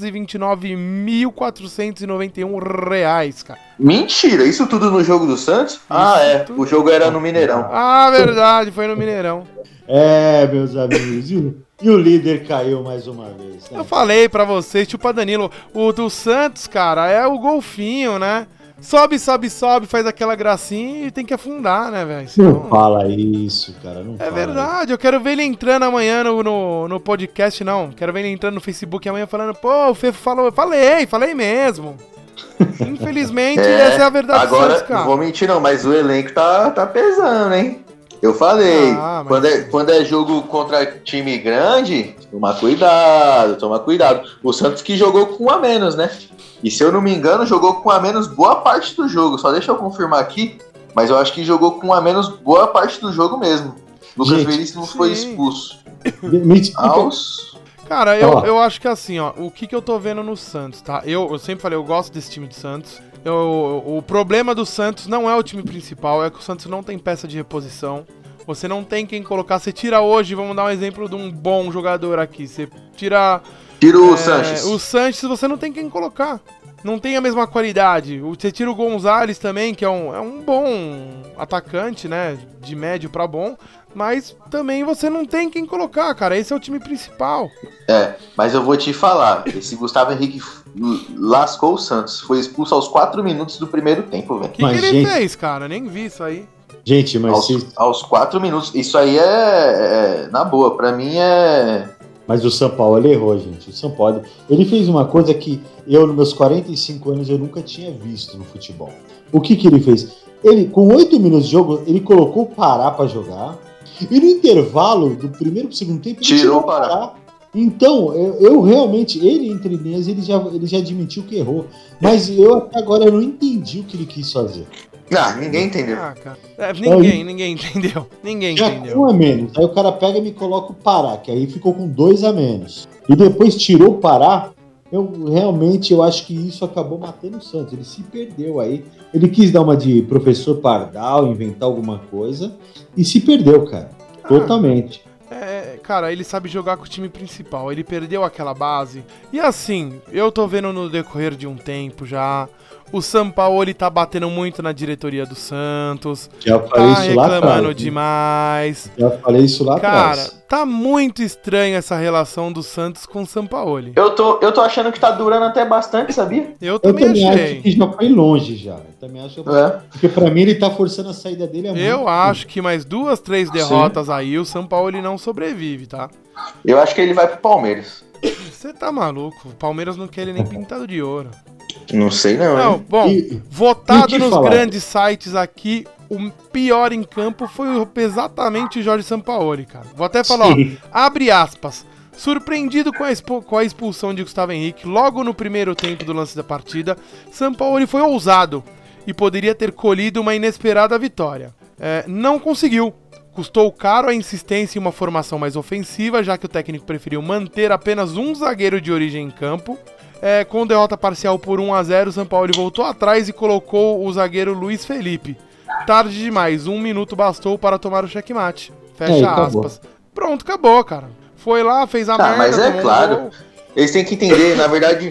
629.491, cara. Mentira, isso tudo no jogo do Santos? O jogo era no Mineirão. Verdade, foi no Mineirão. Meus amigos, e o líder caiu mais uma vez. Né? Eu falei pra vocês, chupa Danilo, o do Santos, cara, é o golfinho, né? Sobe, faz aquela gracinha e tem que afundar, né, velho? Não fala isso, cara. É verdade, eu quero ver ele entrando amanhã no podcast, não. Quero ver ele entrando no Facebook amanhã falando, pô, o Fefo falou. Eu falei mesmo. Infelizmente, essa é a verdade do Santos, cara. Não vou mentir não, mas o elenco tá pesando, hein? Eu falei, quando é jogo contra time grande, toma cuidado. O Santos que jogou com um a menos, né? E se eu não me engano, jogou com a menos boa parte do jogo. Só deixa eu confirmar aqui, mas eu acho que jogou com a menos boa parte do jogo mesmo. Lucas Veríssimo foi expulso. Cara, eu acho que assim, ó, o que eu tô vendo no Santos, tá? Eu sempre falei, eu gosto desse time do Santos. O problema do Santos não é o time principal, é que o Santos não tem peça de reposição. Você não tem quem colocar. Você tira hoje, vamos dar um exemplo de um bom jogador aqui. Você tira o Sanches. O Sanches você não tem quem colocar. Não tem a mesma qualidade. Você tira o Gonzalez também, que é um bom atacante, né? De médio pra bom. Mas também você não tem quem colocar, cara. Esse é o time principal. Mas eu vou te falar. Esse Gustavo Henrique lascou o Santos. Foi expulso aos 4 minutos do primeiro tempo, velho. O que ele fez, cara? Nem vi isso aí. Gente, mas... Aos 4 minutos. Isso aí na boa. Pra mim Mas o São Paulo, ele errou, gente. O São Paulo, ele fez uma coisa que eu, nos meus 45 anos, eu nunca tinha visto no futebol. O que ele fez? Ele, com 8 minutos de jogo, ele colocou o Pará pra jogar. E no intervalo do primeiro pro segundo tempo, ele tirou o Pará. Então, eu realmente, ele entre linhas, ele já admitiu que errou. Mas eu até agora eu não entendi o que ele quis fazer. Ninguém entendeu. Já Ninguém entendeu. com 1 a menos. Aí o cara pega e me coloca o Pará, que aí ficou com 2 a menos. E depois tirou o Pará. Eu acho que isso acabou matando o Santos. Ele se perdeu aí. Ele quis dar uma de professor Pardal, inventar alguma coisa. E se perdeu, cara. Totalmente. Cara, ele sabe jogar com o time principal. Ele perdeu aquela base. E assim, eu tô vendo no decorrer de um tempo já. O Sampaoli tá batendo muito na diretoria do Santos. Já falei tá isso lá reclamando atrás, demais. Já falei isso lá atrás. Cara, tá muito estranha essa relação do Santos com o Sampaoli. Eu tô achando que tá durando até bastante, sabia? Eu também achei. Acho que já foi longe já. Eu também acho porque pra mim ele tá forçando a saída dele. Eu acho que mais 2, 3 derrotas aí o Sampaoli não sobrevive, tá? Eu acho que ele vai pro Palmeiras. Você tá maluco? O Palmeiras não quer ele nem pintado de ouro. Não sei não, Não, hein? bom, votado nos grandes sites aqui, o pior em campo foi exatamente o Jorge Sampaoli, cara. Vou até falar, abre aspas. Surpreendido com a expulsão de Gustavo Henrique logo no primeiro tempo do lance da partida, Sampaoli foi ousado e poderia ter colhido uma inesperada vitória. Não conseguiu. Custou caro a insistência em uma formação mais ofensiva, já que o técnico preferiu manter apenas um zagueiro de origem em campo. Com derrota parcial por 1-0, o Sampaoli voltou atrás e colocou o zagueiro Luiz Felipe. Tarde demais, 1 minuto bastou para tomar o checkmate. Fecha aspas. Pronto, acabou, cara. Foi lá, fez a merda. Mas claro, eles têm que entender, na verdade,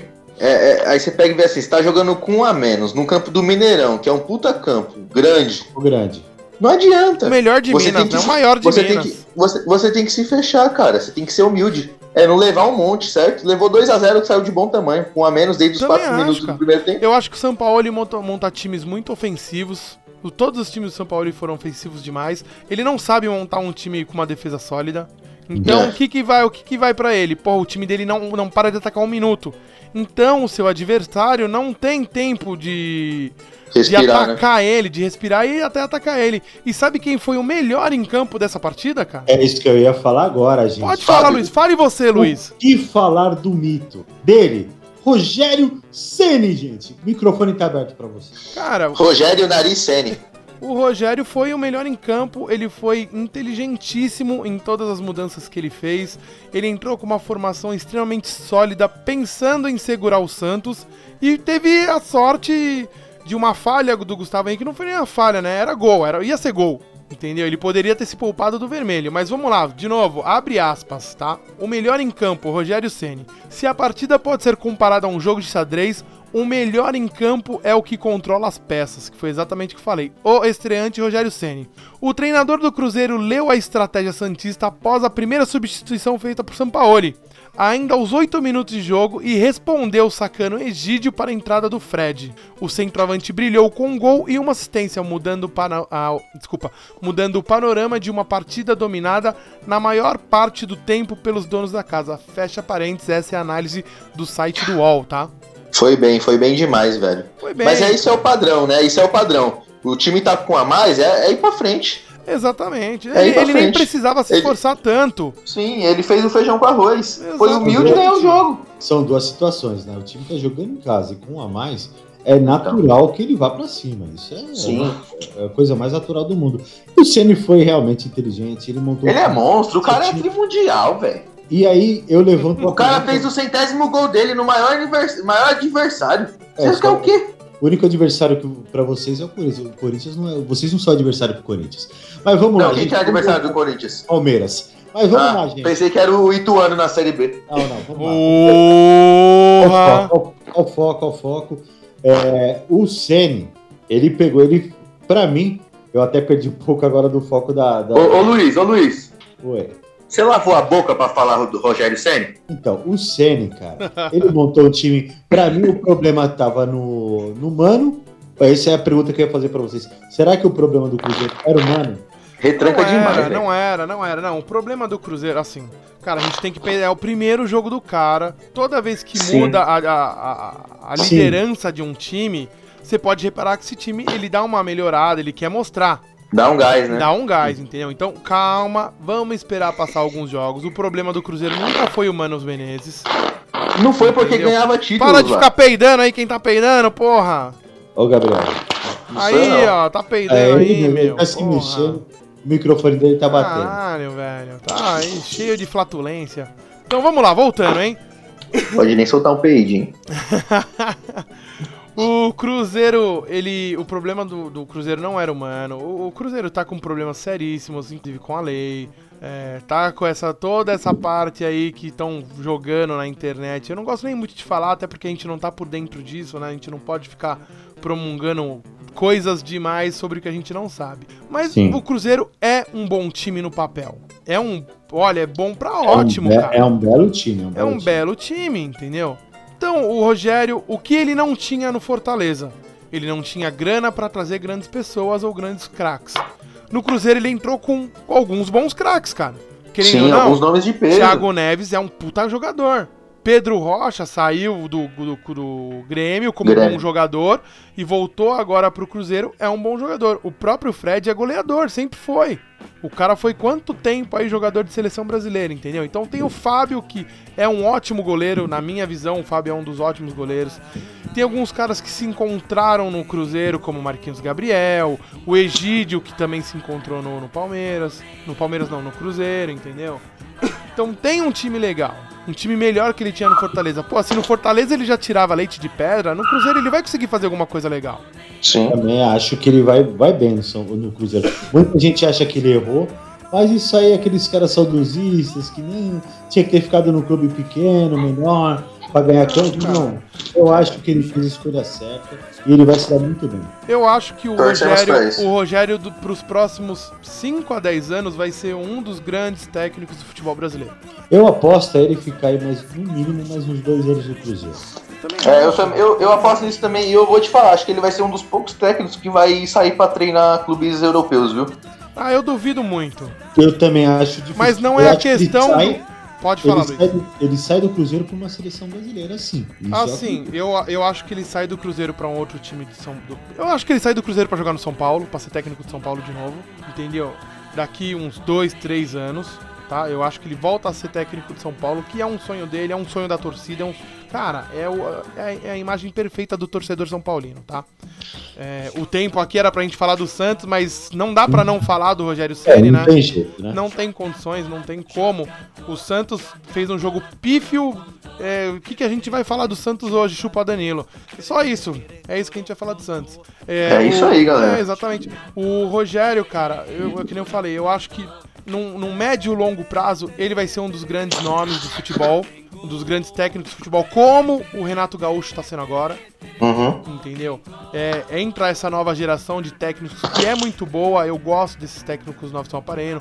aí você pega e vê assim, você tá jogando com 1 a menos, no campo do Mineirão, que é um puta campo, grande. Não adianta. O melhor de Minas, não o maior de Minas. Você tem que se fechar, cara, você tem que ser humilde. Não levar um monte, certo? Levou 2-0 que saiu de bom tamanho, com 1 a menos desde os 4 minutos do primeiro tempo. Eu acho que o Sampaoli monta times muito ofensivos. Todos os times do Sampaoli foram ofensivos demais. Ele não sabe montar um time com uma defesa sólida. Então, o que vai pra ele? Pô, o time dele não para de atacar 1 minuto. Então, o seu adversário não tem tempo de atacar ele, de respirar e até atacar ele. E sabe quem foi o melhor em campo dessa partida, cara? É isso que eu ia falar agora, gente. Pode falar, Luiz. Fale você, Luiz. O que falar do mito dele? Rogério Ceni, gente. O microfone tá aberto pra você. Cara, Rogério Nariz Ceni. O Rogério foi o melhor em campo, ele foi inteligentíssimo em todas as mudanças que ele fez. Ele entrou com uma formação extremamente sólida, pensando em segurar o Santos. E teve a sorte de uma falha do Gustavo Henrique, que não foi nem uma falha, né? Era gol, ia ser gol. Entendeu? Ele poderia ter se poupado do vermelho. Mas vamos lá, de novo, abre aspas, tá? O melhor em campo, Rogério Ceni. Se a partida pode ser comparada a um jogo de xadrez, o melhor em campo é o que controla as peças, que foi exatamente o que falei. O estreante Rogério Ceni. O treinador do Cruzeiro leu a estratégia santista após a primeira substituição feita por Sampaoli, ainda aos 8 minutos de jogo, e respondeu sacando Egídio para a entrada do Fred. O centroavante brilhou com um gol e uma assistência, mudando o panorama de uma partida dominada na maior parte do tempo pelos donos da casa. Fecha parênteses, essa é a análise do site do UOL, tá? Foi bem demais, velho. Mas isso é o padrão, né? Isso é o padrão. O time tá com a mais, é ir pra frente. Exatamente. Ele nem precisava se esforçar tanto. Sim, ele fez o feijão com arroz. Exatamente. Foi humilde e ganhou o jogo. São duas situações, né? O time tá jogando em casa e com um a mais, é natural que ele vá pra cima. Isso é a coisa mais natural do mundo. E o Ceni foi realmente inteligente. Ele é monstro. O cara é trimundial, velho. E aí eu levanto... O cara fez o 100º gol dele no maior adversário. Vocês querem o quê? O único adversário pra vocês é o Corinthians. O Corinthians não é... Vocês não são adversário pro Corinthians. Mas vamos lá. Quem que é adversário do Corinthians? Palmeiras. Mas vamos lá, gente. Pensei que era o Ituano na Série B. Não, vamos lá. Ao foco. O Ceni, pra mim, eu até perdi um pouco agora do foco da... Ô Luiz. Ué. Você lavou a boca pra falar do Rogério Ceni? Então, o Ceni, cara, ele montou o time. Pra mim, o problema tava no Mano. Essa é a pergunta que eu ia fazer pra vocês. Será que o problema do Cruzeiro era o Mano? Retranca demais, não era. Não, o problema do Cruzeiro, assim, cara, a gente tem que pegar o primeiro jogo do cara. Toda vez que muda a liderança de um time, você pode reparar que esse time, ele dá uma melhorada, ele quer mostrar. Dá um gás, né? Dá um gás, entendeu? Então, calma, vamos esperar passar alguns jogos. O problema do Cruzeiro nunca foi o Manos Menezes. Não foi porque ganhava título. Para de ficar peidando aí, quem tá peidando, porra. Ô, Gabriel. Aí, ó, tá peidando aí, meu. Ele tá se mexendo, o microfone dele tá batendo. Caralho, velho. Tá aí, cheio de flatulência. Então, vamos lá, voltando, hein? Pode nem soltar um peidinho. O Cruzeiro, o problema do Cruzeiro não era humano. O Cruzeiro tá com problemas seríssimos, inclusive com a lei. Tá com toda essa parte aí que estão jogando na internet. Eu não gosto nem muito de falar, até porque a gente não tá por dentro disso, né? A gente não pode ficar promulgando coisas demais sobre o que a gente não sabe. Mas sim, o Cruzeiro é um bom time no papel. Olha, é bom pra ótimo, cara. É um belo time. É um belo time, entendeu? Então, o Rogério, o que ele não tinha no Fortaleza? Ele não tinha grana pra trazer grandes pessoas ou grandes craques. No Cruzeiro ele entrou com alguns bons craques, cara. Sim, ou não, alguns nomes de peso. Thiago Neves é um puta jogador. Pedro Rocha saiu do Grêmio como bom jogador e voltou agora pro Cruzeiro, é um bom jogador. O próprio Fred é goleador, sempre foi. O cara foi quanto tempo aí jogador de seleção brasileira, entendeu? Então tem o Fábio, que é um ótimo goleiro, na minha visão, o Fábio é um dos ótimos goleiros. Tem alguns caras que se encontraram no Cruzeiro, como o Marquinhos Gabriel, o Egídio, que também se encontrou no Palmeiras. No Palmeiras não, no Cruzeiro, entendeu? Então tem um time legal. Um time melhor que ele tinha no Fortaleza. Pô, se no Fortaleza ele já tirava leite de pedra, no Cruzeiro ele vai conseguir fazer alguma coisa legal. Sim. Também acho que ele vai bem no Cruzeiro. Muita gente acha que ele errou, mas isso aí é aqueles caras saudosistas que nem tinha que ter ficado no clube pequeno, menor, pra ganhar campo. Não, eu acho que ele fez a escolha certa e ele vai se dar muito bem. Eu acho que o Rogério pros próximos 5 a 10 anos vai ser um dos grandes técnicos do futebol brasileiro. Eu aposto a ele ficar aí no mínimo mais uns 2 anos no Cruzeiro. Eu aposto nisso também e eu vou te falar, acho que ele vai ser um dos poucos técnicos que vai sair pra treinar clubes europeus, viu? Ah, eu duvido muito. Eu também acho difícil. Mas não é a questão... Pode falar, Luiz. Ele sai do Cruzeiro pra uma seleção brasileira, sim. Sim, eu acho que ele sai do Cruzeiro pra um outro time de Eu acho que ele sai do Cruzeiro pra jogar no São Paulo, pra ser técnico de São Paulo de novo, entendeu? Daqui uns 2, 3 anos, tá? Eu acho que ele volta a ser técnico de São Paulo, que é um sonho dele, é um sonho da torcida, Cara, é a imagem perfeita do torcedor são paulino, tá? O tempo aqui era pra gente falar do Santos, mas não dá pra não falar do Rogério Ceni, né? Não tem jeito, né? Não tem condições, não tem como. O Santos fez um jogo pífio. O que a gente vai falar do Santos hoje? Chupa Danilo. Só isso. É isso que a gente vai falar do Santos. Isso aí, galera. Exatamente. O Rogério, cara, que nem eu falei, eu acho que num médio e longo prazo, ele vai ser um dos grandes nomes do futebol, um dos grandes técnicos de futebol, como o Renato Gaúcho está sendo agora. Entendeu? Entra essa nova geração de técnicos que é muito boa. Eu gosto desses técnicos novos que estão aparecendo.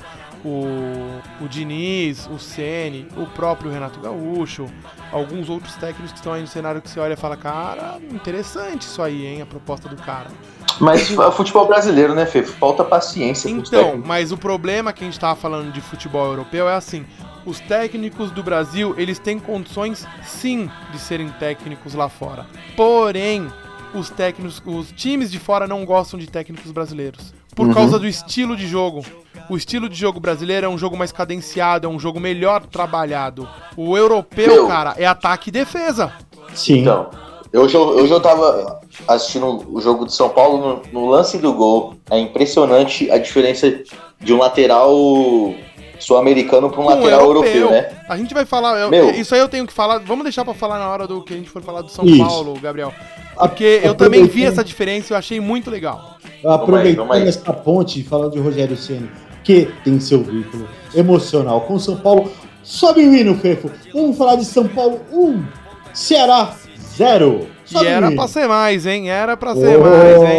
O Diniz, o Ceni, o próprio Renato Gaúcho, alguns outros técnicos que estão aí no cenário que você olha e fala, cara, interessante isso aí, hein, a proposta do cara. Mas futebol brasileiro, né, Fê? Falta paciência. Então, mas o problema que a gente tava falando de futebol europeu é assim, os técnicos do Brasil, eles têm condições, sim, de serem técnicos lá fora. Porém, os times de fora não gostam de técnicos brasileiros. Por causa do estilo de jogo. O estilo de jogo brasileiro é um jogo mais cadenciado, é um jogo melhor trabalhado. O europeu, cara, é ataque e defesa. Sim. Então, hoje eu tava assistindo o jogo de São Paulo no lance do gol. É impressionante a diferença de um lateral sul-americano para um lateral europeu, né? A gente vai falar, isso aí eu tenho que falar, vamos deixar pra falar na hora do que a gente for falar do São Paulo, Gabriel. Porque eu também vi essa diferença e eu achei muito legal. Aproveitando essa ponte e falando de Rogério Ceni, que tem seu vínculo emocional com São Paulo, sobe o hino, Fefo. Vamos falar de São Paulo 1, Ceará 0. E era pra ser mais, hein? Era pra ser mais, hein?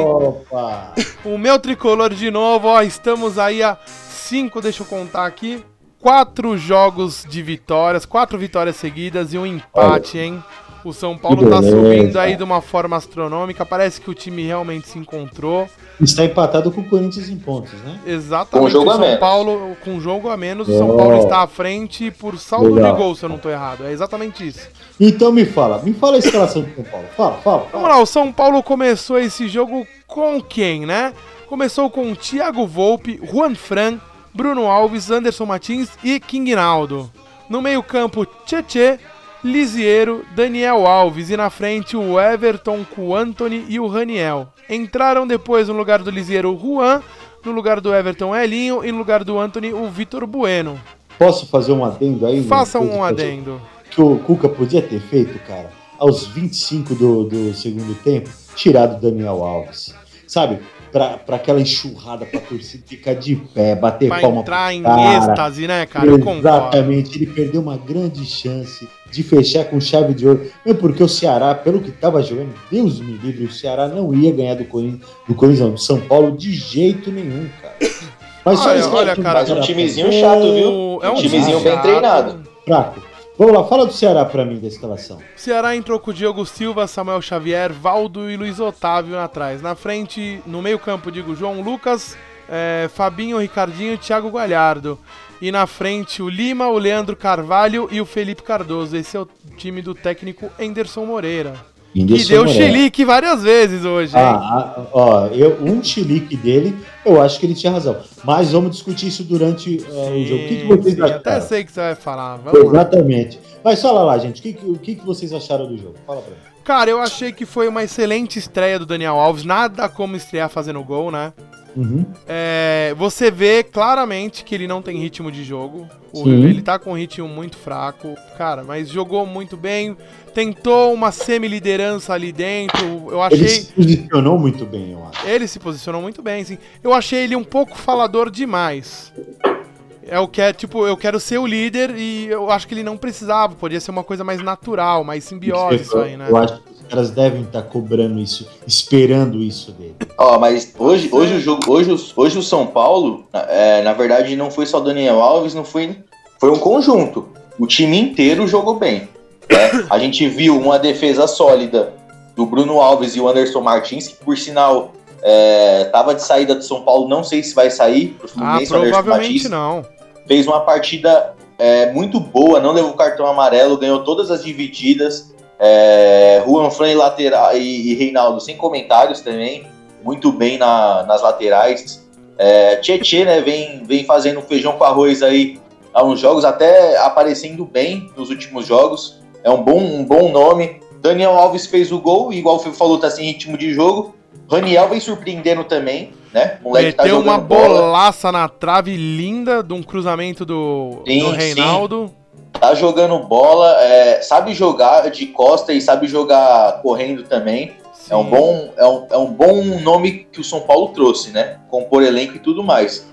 O meu tricolor de novo, ó, estamos aí a 5, deixa eu contar aqui, 4 jogos de vitórias, 4 vitórias seguidas e um empate, hein? O São Paulo tá subindo aí de uma forma astronômica, parece que o time realmente se encontrou. Está empatado com o Corinthians em pontos, né? Exatamente, com o São Paulo com jogo a menos, o São Paulo está à frente por saldo de gol, se eu não tô errado, é exatamente isso. Então me fala a escalação do São Paulo, fala. Vamos lá, o São Paulo começou esse jogo com quem, né? Começou com Thiago Volpe, Juan Fran, Bruno Alves, Anderson Martins e Quingnaldo. No meio-campo, Tchê, Lisiero, Daniel Alves e na frente o Everton com o Antony e o Raniel. Entraram depois no lugar do Lisiero o Juan, no lugar do Everton Elinho e no lugar do Antony o Vitor Bueno. Posso fazer um adendo aí? Faça um adendo. Que o Cuca podia ter feito, cara, aos 25 do segundo tempo, tirar do Daniel Alves. Sabe? Pra aquela enxurrada pra torcida ficar de pé, bater pra palma entrar em cara. êxtase, né, cara? Eu concordo. Exatamente, ele perdeu uma grande chance de fechar com chave de ouro. Mesmo porque o Ceará, pelo que tava jogando, Deus me livre, o Ceará não ia ganhar do Corinthians, do São Paulo, de jeito nenhum, cara. Mas olha, cara, mas um timezinho chato, viu? É um timezinho bem treinado. Fraco. Vamos lá, fala do Ceará pra mim, da escalação. O Ceará entrou com o Diogo Silva, Samuel Xavier, Valdo e Luiz Otávio atrás. Na frente, no meio campo, João Lucas, Fabinho, Ricardinho e Thiago Galhardo. E na frente, o Lima, o Leandro Carvalho e o Felipe Cardoso. Esse é o time do técnico Enderson Moreira. Que deu chilique várias vezes hoje, hein? Um chilique dele, eu acho que ele tinha razão. Mas vamos discutir isso durante o jogo. O que vocês acharam? Até sei que você vai falar. Vamos Exatamente. Lá. Mas fala lá, gente. O que vocês acharam do jogo? Fala pra mim. Cara, eu achei que foi uma excelente estreia do Daniel Alves. Nada como estrear fazendo gol, né? Uhum. Você vê claramente que ele não tem ritmo de jogo. Ele tá com um ritmo muito fraco. Cara, mas jogou muito bem. Tentou uma semi-liderança ali dentro. Ele se posicionou muito bem, eu acho. Ele se posicionou muito bem, sim. Eu achei ele um pouco falador demais. Eu quero ser o líder e eu acho que ele não precisava. Podia ser uma coisa mais natural, mais simbiose isso aí, né? Eu acho que os caras devem estar cobrando isso, esperando isso dele. Mas hoje o São Paulo, na verdade, não foi só o Daniel Alves, foi um conjunto. O time inteiro jogou bem. A gente viu uma defesa sólida do Bruno Alves e o Anderson Martins, que por sinal tava de saída do São Paulo, não sei se vai sair pro Fluminense. Provavelmente não. Fez uma partida muito boa, não levou cartão amarelo, ganhou todas as divididas. Juan Fran lateral e Reinaldo sem comentários também, muito bem nas laterais. Tchê, né, vem fazendo feijão com arroz aí há uns jogos, até aparecendo bem nos últimos jogos. É um bom nome. Daniel Alves fez o gol, igual o Fê falou, tá sem ritmo de jogo. Raniel vem surpreendendo também, né? O moleque tá jogando uma bolaça na trave linda de um cruzamento do Reinaldo. Sim. Tá jogando bola, sabe jogar de costa e sabe jogar correndo também. Sim. É um bom nome que o São Paulo trouxe, né? Compor elenco e tudo mais.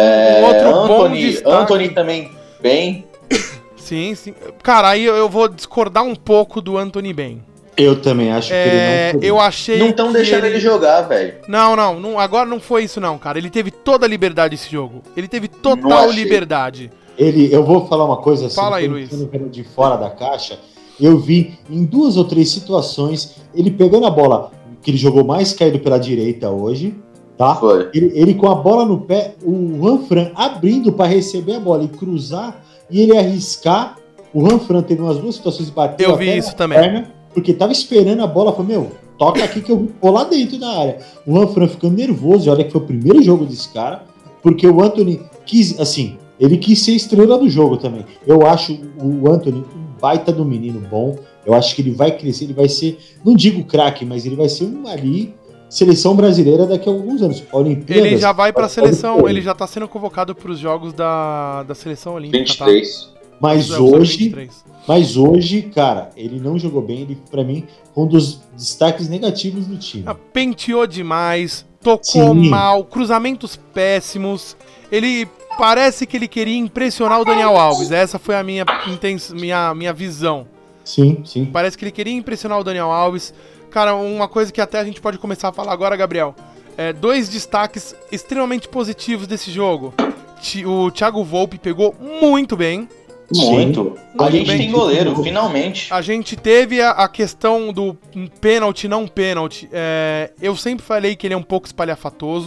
Antony também bem. Sim. Cara, aí eu vou discordar um pouco do Antony bem. Eu também acho que ele não... Eu achei não estão deixando ele jogar, velho. Não, agora não foi isso não, cara. Ele teve toda a liberdade esse jogo. Ele teve total liberdade. Eu vou falar uma coisa assim, fala aí, Luiz. De fora da caixa, eu vi em 2 ou 3 situações, ele pegando a bola, que ele jogou mais caído pela direita hoje, tá? Foi. Ele com a bola no pé, o Juan Fran abrindo para receber a bola e cruzar, e ele arriscar. O Juan Fran teve umas 2 situações de bater. Eu vi isso também. Perna, porque tava esperando a bola, falou, toca aqui que eu vou lá dentro da área. O Juan Fran ficando nervoso, olha que foi o primeiro jogo desse cara, porque o Antony quis, assim, ele quis ser estrela do jogo também. Eu acho o Antony um baita do menino bom, eu acho que ele vai crescer, ele vai ser, não digo craque, mas ele vai ser seleção brasileira daqui a alguns anos. Olimpíadas, ele já vai pra seleção, ele já tá sendo convocado pros jogos da seleção olímpica. 23. Tá? Mas hoje, cara, ele não jogou bem. Ele, pra mim, um dos destaques negativos do time. Penteou demais, tocou mal, cruzamentos péssimos. Ele parece que ele queria impressionar o Daniel Alves. Essa foi a minha visão. Sim. Parece que ele queria impressionar o Daniel Alves. Cara, uma coisa que até a gente pode começar a falar agora, Gabriel. 2 destaques extremamente positivos desse jogo. O Thiago Volpe pegou muito bem. Muito. A gente tem goleiro, finalmente. A gente teve a questão do pênalti, não pênalti. Eu sempre falei que ele é um pouco espalhafatoso.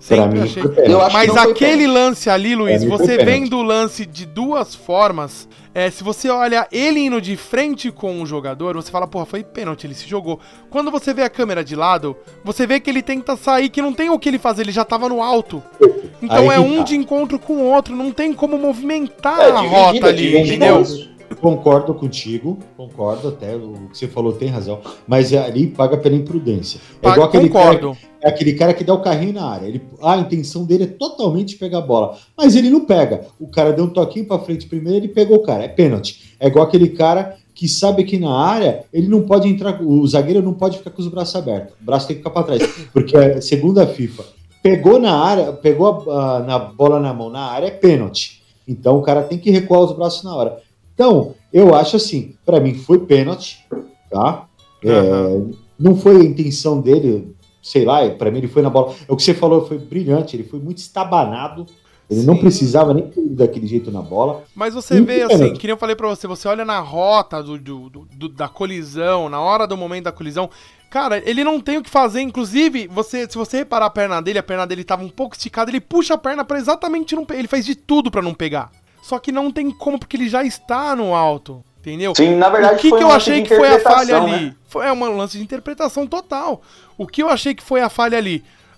Sempre achei. Mas aquele lance ali, Luiz, você vendo o lance de duas formas, se você olha ele indo de frente com o jogador, você fala, porra, foi pênalti, ele se jogou. Quando você vê a câmera de lado, você vê que ele tenta sair, que não tem o que ele fazer, ele já tava no alto. Então é um de encontro com o outro, não tem como movimentar a rota ali, entendeu? Concordo contigo, concordo até, o que você falou tem razão, mas ali paga pela imprudência. É igual aquele cara que dá o carrinho na área. A intenção dele é totalmente pegar a bola, mas ele não pega. O cara deu um toquinho pra frente primeiro, ele pegou o cara, é pênalti. É igual aquele cara que sabe que na área ele não pode entrar, o zagueiro não pode ficar com os braços abertos, o braço tem que ficar pra trás, porque segundo a FIFA, pegou na área, pegou na bola na mão na área, é pênalti. Então o cara tem que recuar os braços na hora. Então, eu acho assim, pra mim foi pênalti, tá? Não foi a intenção dele, sei lá, pra mim ele foi na bola. O que você falou foi brilhante, ele foi muito estabanado, ele não precisava nem ir daquele jeito na bola. Mas você vê assim, que nem eu falei pra você olha na rota da colisão, na hora do momento da colisão, cara, ele não tem o que fazer, inclusive, se você reparar a perna dele tava um pouco esticada, ele puxa a perna pra exatamente não pegar, ele faz de tudo pra não pegar. Só que não tem como, porque ele já está no alto, entendeu? Sim, na verdade, o que eu achei que foi a falha ali? Né? Foi um lance de interpretação total. O que eu achei que foi a falha ali?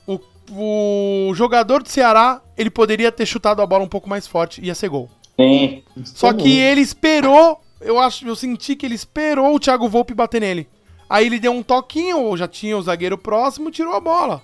O jogador do Ceará, ele poderia ter chutado a bola um pouco mais forte e ia ser gol. Sim. Só que ele esperou, eu senti que ele esperou o Thiago Volpi bater nele. Aí ele deu um toquinho, já tinha o zagueiro próximo, tirou a bola.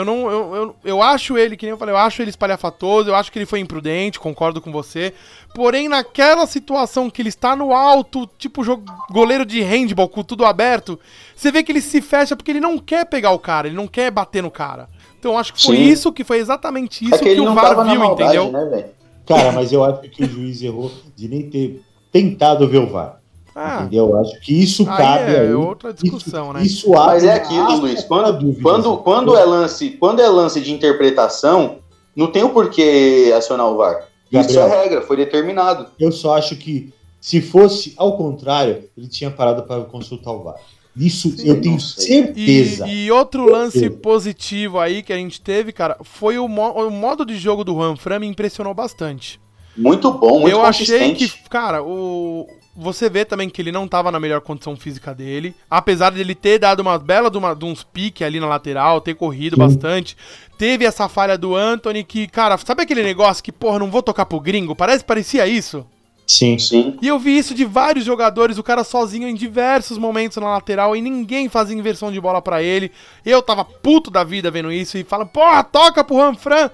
Eu acho ele, que nem eu falei, eu acho ele espalhafatoso, eu acho que ele foi imprudente, concordo com você. Porém, naquela situação que ele está no alto, tipo goleiro de handball, com tudo aberto, você vê que ele se fecha porque ele não quer pegar o cara, ele não quer bater no cara. Então eu acho que foi exatamente isso que o VAR viu, maldade, entendeu? Né, cara, mas eu acho que o juiz errou de nem ter tentado ver o VAR. Entendeu? Eu acho que isso cabe aí. É outra discussão, né? Isso mas é aquilo, Luiz. Quando é lance de interpretação, não tem o porquê acionar o VAR. Gabriel, isso é regra, foi determinado. Eu só acho que se fosse ao contrário, ele tinha parado para consultar o VAR. Isso sim, eu tenho certeza. E outro lance positivo aí que a gente teve, cara, foi o modo de jogo do Juanfran me impressionou bastante. Muito bom, muito consistente. Eu achei que, cara, você vê também que ele não tava na melhor condição física dele, apesar de ele ter dado uma bela de uns piques ali na lateral, ter corrido bastante. Teve essa falha do Antony que, cara, sabe aquele negócio que, porra, não vou tocar pro gringo? Parecia isso. Sim. E eu vi isso de vários jogadores, o cara sozinho em diversos momentos na lateral e ninguém fazia inversão de bola pra ele. Eu tava puto da vida vendo isso e falando, porra, toca pro Juanfran.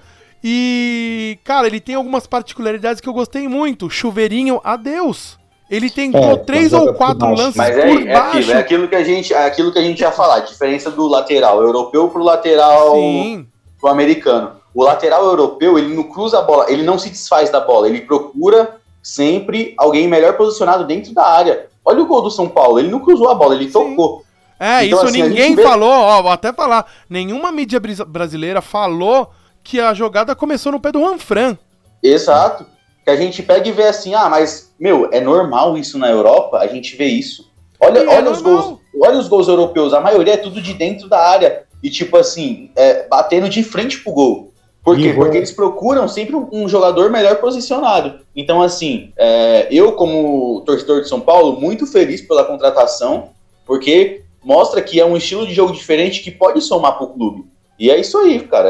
E, cara, ele tem algumas particularidades que eu gostei muito. Chuveirinho, adeus. Ele tentou 3 ou 4 lances por baixo. É aquilo que a gente ia falar, a diferença do lateral europeu pro lateral pro americano. O lateral europeu, ele não cruza a bola, ele não se desfaz da bola, ele procura sempre alguém melhor posicionado dentro da área. Olha o gol do São Paulo, ele não cruzou a bola, ele tocou. Então, isso assim, ninguém falou, vou até falar, nenhuma mídia brasileira falou que a jogada começou no pé do Juanfran. Exato. Que a gente pega e vê assim, mas, é normal isso na Europa? A gente vê isso. Olha os gols europeus, a maioria é tudo de dentro da área. E tipo assim, batendo de frente pro gol. Por quê? Porque eles procuram sempre um jogador melhor posicionado. Então assim, eu como torcedor de São Paulo, muito feliz pela contratação, porque mostra que é um estilo de jogo diferente que pode somar pro clube. E é isso aí, cara.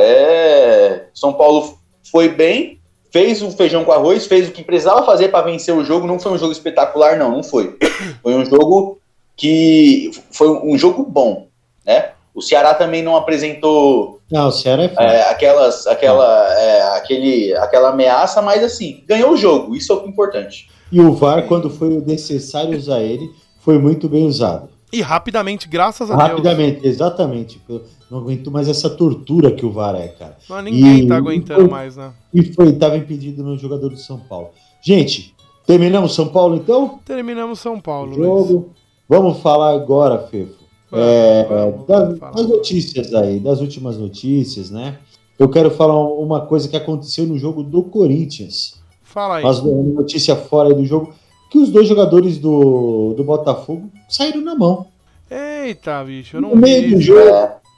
São Paulo foi bem, fez o feijão com arroz, fez o que precisava fazer para vencer o jogo. Não foi um jogo espetacular, não foi. Foi um jogo foi um jogo bom, né? O Ceará também não apresentou. Não, o Ceará aquela ameaça, mas assim, ganhou o jogo. Isso é o importante. E o VAR, quando foi necessário usar ele, foi muito bem usado. E rapidamente, graças a Deus. Rapidamente, exatamente. Não aguento mais essa tortura que o VAR é, cara. Não, ninguém tá aguentando mais, né? E tava impedido no jogador do São Paulo. Gente, terminamos São Paulo, então? Terminamos São Paulo, jogo. Luiz. Vamos falar agora, Fefo. Das notícias aí, das últimas notícias, né? Eu quero falar uma coisa que aconteceu no jogo do Corinthians. Fala aí. Mas uma notícia fora aí do jogo, que os dois jogadores do Botafogo saíram na mão. Eita, bicho, eu não vi. No meio do jogo,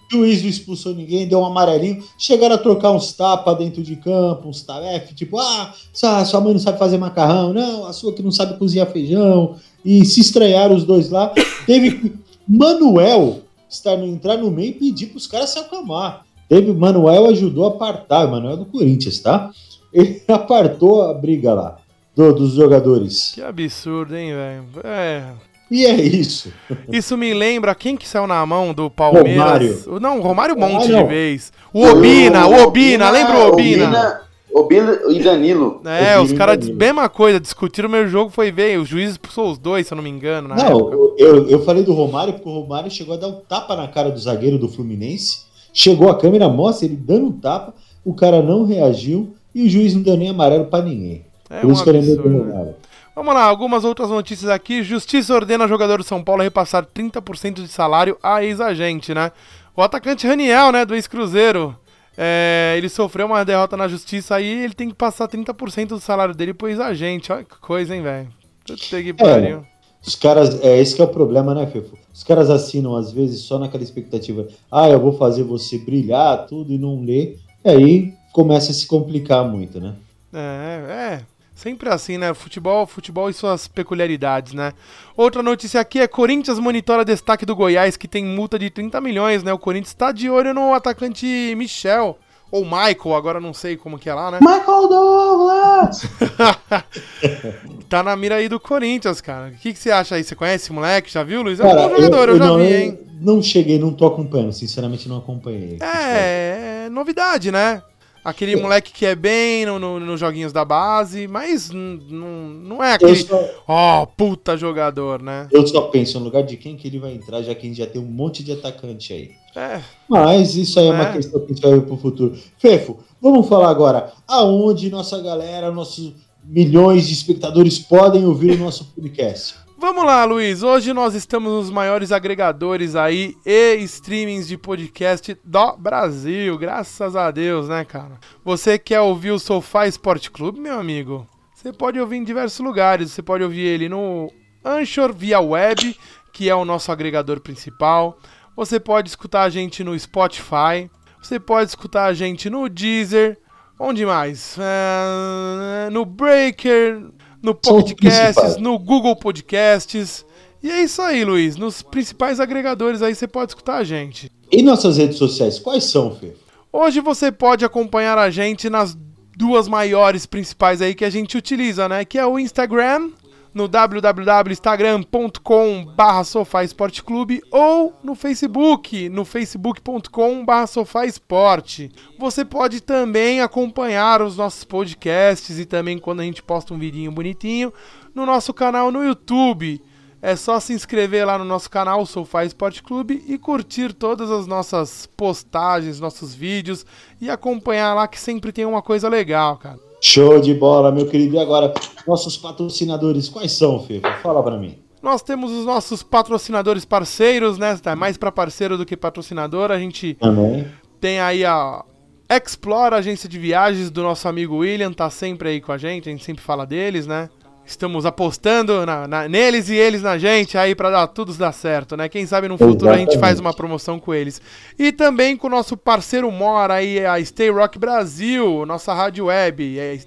O juiz não expulsou ninguém, deu um amarelinho. Chegaram a trocar uns tapas dentro de campo, uns tarefas, tipo, sua mãe não sabe fazer macarrão, não, a sua que não sabe cozinhar feijão. E se estranharam os dois lá. Teve que Manuel entrar no meio e pedir para os caras se acalmar. Manuel ajudou a apartar, o Manuel é do Corinthians, tá? Ele apartou a briga lá dos jogadores. Que absurdo, hein, velho? E é isso. Isso me lembra quem que saiu na mão do Palmeiras? Romário. Não, o Romário um monte de vez. O Obina, lembra o Obina? Obina e Danilo. Os caras, mesma coisa, discutiram o meu jogo, foi ver, o juiz expulsou os dois, se eu não me engano. Eu falei do Romário, porque o Romário chegou a dar um tapa na cara do zagueiro do Fluminense, chegou a câmera, mostra ele dando um tapa, o cara não reagiu e o juiz não deu nem amarelo pra ninguém. Por isso que eu lembrei do Romário. Vamos lá, algumas outras notícias aqui. Justiça ordena jogador do São Paulo a repassar 30% de salário a ex-agente, né? O atacante Raniel, né, do ex-Cruzeiro, ele sofreu uma derrota na justiça aí, ele tem que passar 30% do salário dele pro ex-agente. Olha que coisa, hein, velho? Que pariu. Os caras, esse que é o problema, né, Fefo? Os caras assinam, às vezes, só naquela expectativa, eu vou fazer você brilhar, tudo, e não lê, e aí começa a se complicar muito, né? Sempre assim, né? Futebol e suas peculiaridades, né? Outra notícia aqui é Corinthians monitora destaque do Goiás, que tem multa de 30 milhões, né? O Corinthians tá de olho no atacante Michel, ou Michael, agora não sei como que é lá, né? Michael Douglas! Tá na mira aí do Corinthians, cara. O que você acha aí? Você conhece esse moleque? Já viu, Luiz? É um bom jogador, eu já vi, hein? Não cheguei, não tô acompanhando, sinceramente não acompanhei. É novidade, né? Aquele moleque que é bem nos joguinhos da base, mas não é aquele puta jogador, né? Eu só penso no lugar de quem que ele vai entrar, já que a gente já tem um monte de atacante aí. Mas isso aí é uma questão que a gente vai ver pro futuro. Fefo, vamos falar agora aonde nossa galera, nossos milhões de espectadores podem ouvir o nosso podcast. Vamos lá, Luiz. Hoje nós estamos nos maiores agregadores aí e streamings de podcast do Brasil. Graças a Deus, né, cara? Você quer ouvir o Sofá Sport Clube, meu amigo? Você pode ouvir em diversos lugares. Você pode ouvir ele no Anchor via web, que é o nosso agregador principal. Você pode escutar a gente no Spotify. Você pode escutar a gente no Deezer. Onde mais? No Breaker, no Pocket Casts, no Google Podcasts. E é isso aí, Luiz. Nos principais agregadores aí você pode escutar a gente. E nossas redes sociais, quais são, Fê? Hoje você pode acompanhar a gente nas duas maiores principais aí que a gente utiliza, né? Que é o Instagram, no www.instagram.com/sofaesporteclube ou no Facebook, no facebook.com/sofaesport. Você pode também acompanhar os nossos podcasts e também quando a gente posta um vidinho bonitinho no nosso canal no YouTube. É só se inscrever lá no nosso canal, Sofá Esporte Clube, e curtir todas as nossas postagens, nossos vídeos e acompanhar lá que sempre tem uma coisa legal, cara. Show de bola, meu querido. E agora, nossos patrocinadores, quais são, Fê? Fala pra mim. Nós temos os nossos patrocinadores parceiros, né? Tá mais pra parceiro do que patrocinador. A gente tem aí a Explore, agência de viagens do nosso amigo William, tá sempre aí com a gente sempre fala deles, né? Estamos apostando neles e eles na gente aí pra tudo dar certo, né? Quem sabe no futuro a gente faz uma promoção com eles. E também com o nosso parceiro mora aí, a Stay Rock Brasil, nossa rádio web. É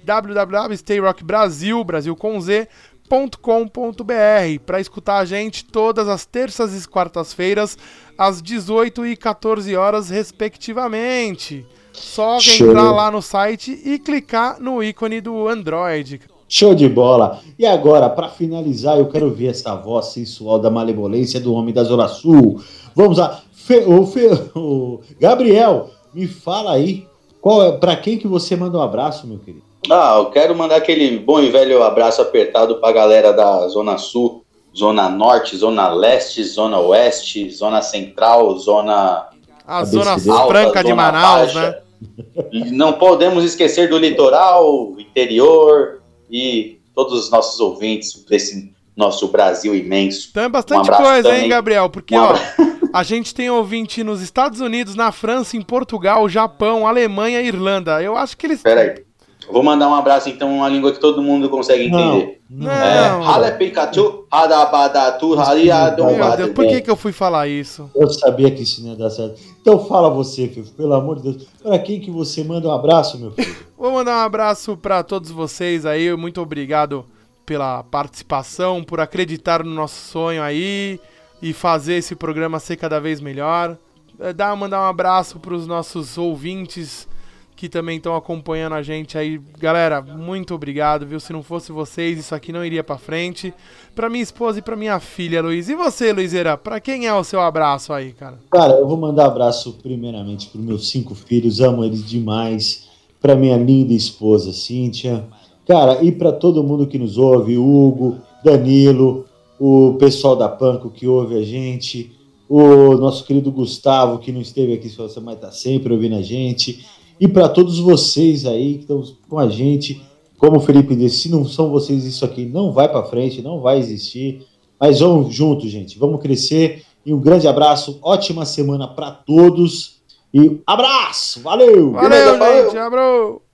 www.stayrockbrasil.com.br para escutar a gente todas as terças e quartas-feiras às 18 e 14 horas respectivamente. Só entrar lá no site e clicar no ícone do Android. Show de bola! E agora, para finalizar, eu quero ver essa voz sensual da malemolência do homem da Zona Sul. Vamos lá. Gabriel, me fala aí, para quem que você manda um abraço, meu querido? Eu quero mandar aquele bom e velho abraço apertado pra galera da Zona Sul, Zona Norte, Zona Leste, Zona Oeste, Zona Central, Zona... A Zona Franca de Manaus, baixa, né? Não podemos esquecer do litoral, interior... e todos os nossos ouvintes desse nosso Brasil imenso. Então é bastante coisa, também, hein, Gabriel? Porque, a gente tem ouvinte nos Estados Unidos, na França, em Portugal, Japão, Alemanha e Irlanda. Eu acho que eles... Peraí. Vou mandar um abraço, então, uma língua que todo mundo consegue entender. Não. Hale Pikachu, Hadabadatu, Meu Deus, por que eu fui falar isso? Eu sabia que isso não ia dar certo. Então fala você, filho, pelo amor de Deus. Para quem que você manda um abraço, meu filho? Vou mandar um abraço para todos vocês aí. Muito obrigado pela participação, por acreditar no nosso sonho aí e fazer esse programa ser cada vez melhor. Mandar um abraço para os nossos ouvintes que também estão acompanhando a gente aí. Galera, muito obrigado, viu? Se não fosse vocês, isso aqui não iria pra frente. Pra minha esposa e pra minha filha, Luiz. E você, Luizera? Pra quem é o seu abraço aí, cara? Cara, eu vou mandar abraço primeiramente pros meus 5 filhos, amo eles demais. Pra minha linda esposa, Cíntia. Cara, e pra todo mundo que nos ouve, Hugo, Danilo, o pessoal da Panko que ouve a gente, o nosso querido Gustavo, que não esteve aqui, mas tá sempre ouvindo a gente. E para todos vocês aí que estão com a gente, como o Felipe disse, se não são vocês, isso aqui não vai para frente, não vai existir. Mas vamos juntos, gente, vamos crescer. E um grande abraço, ótima semana para todos. E abraço, valeu! Valeu, gente, abraço!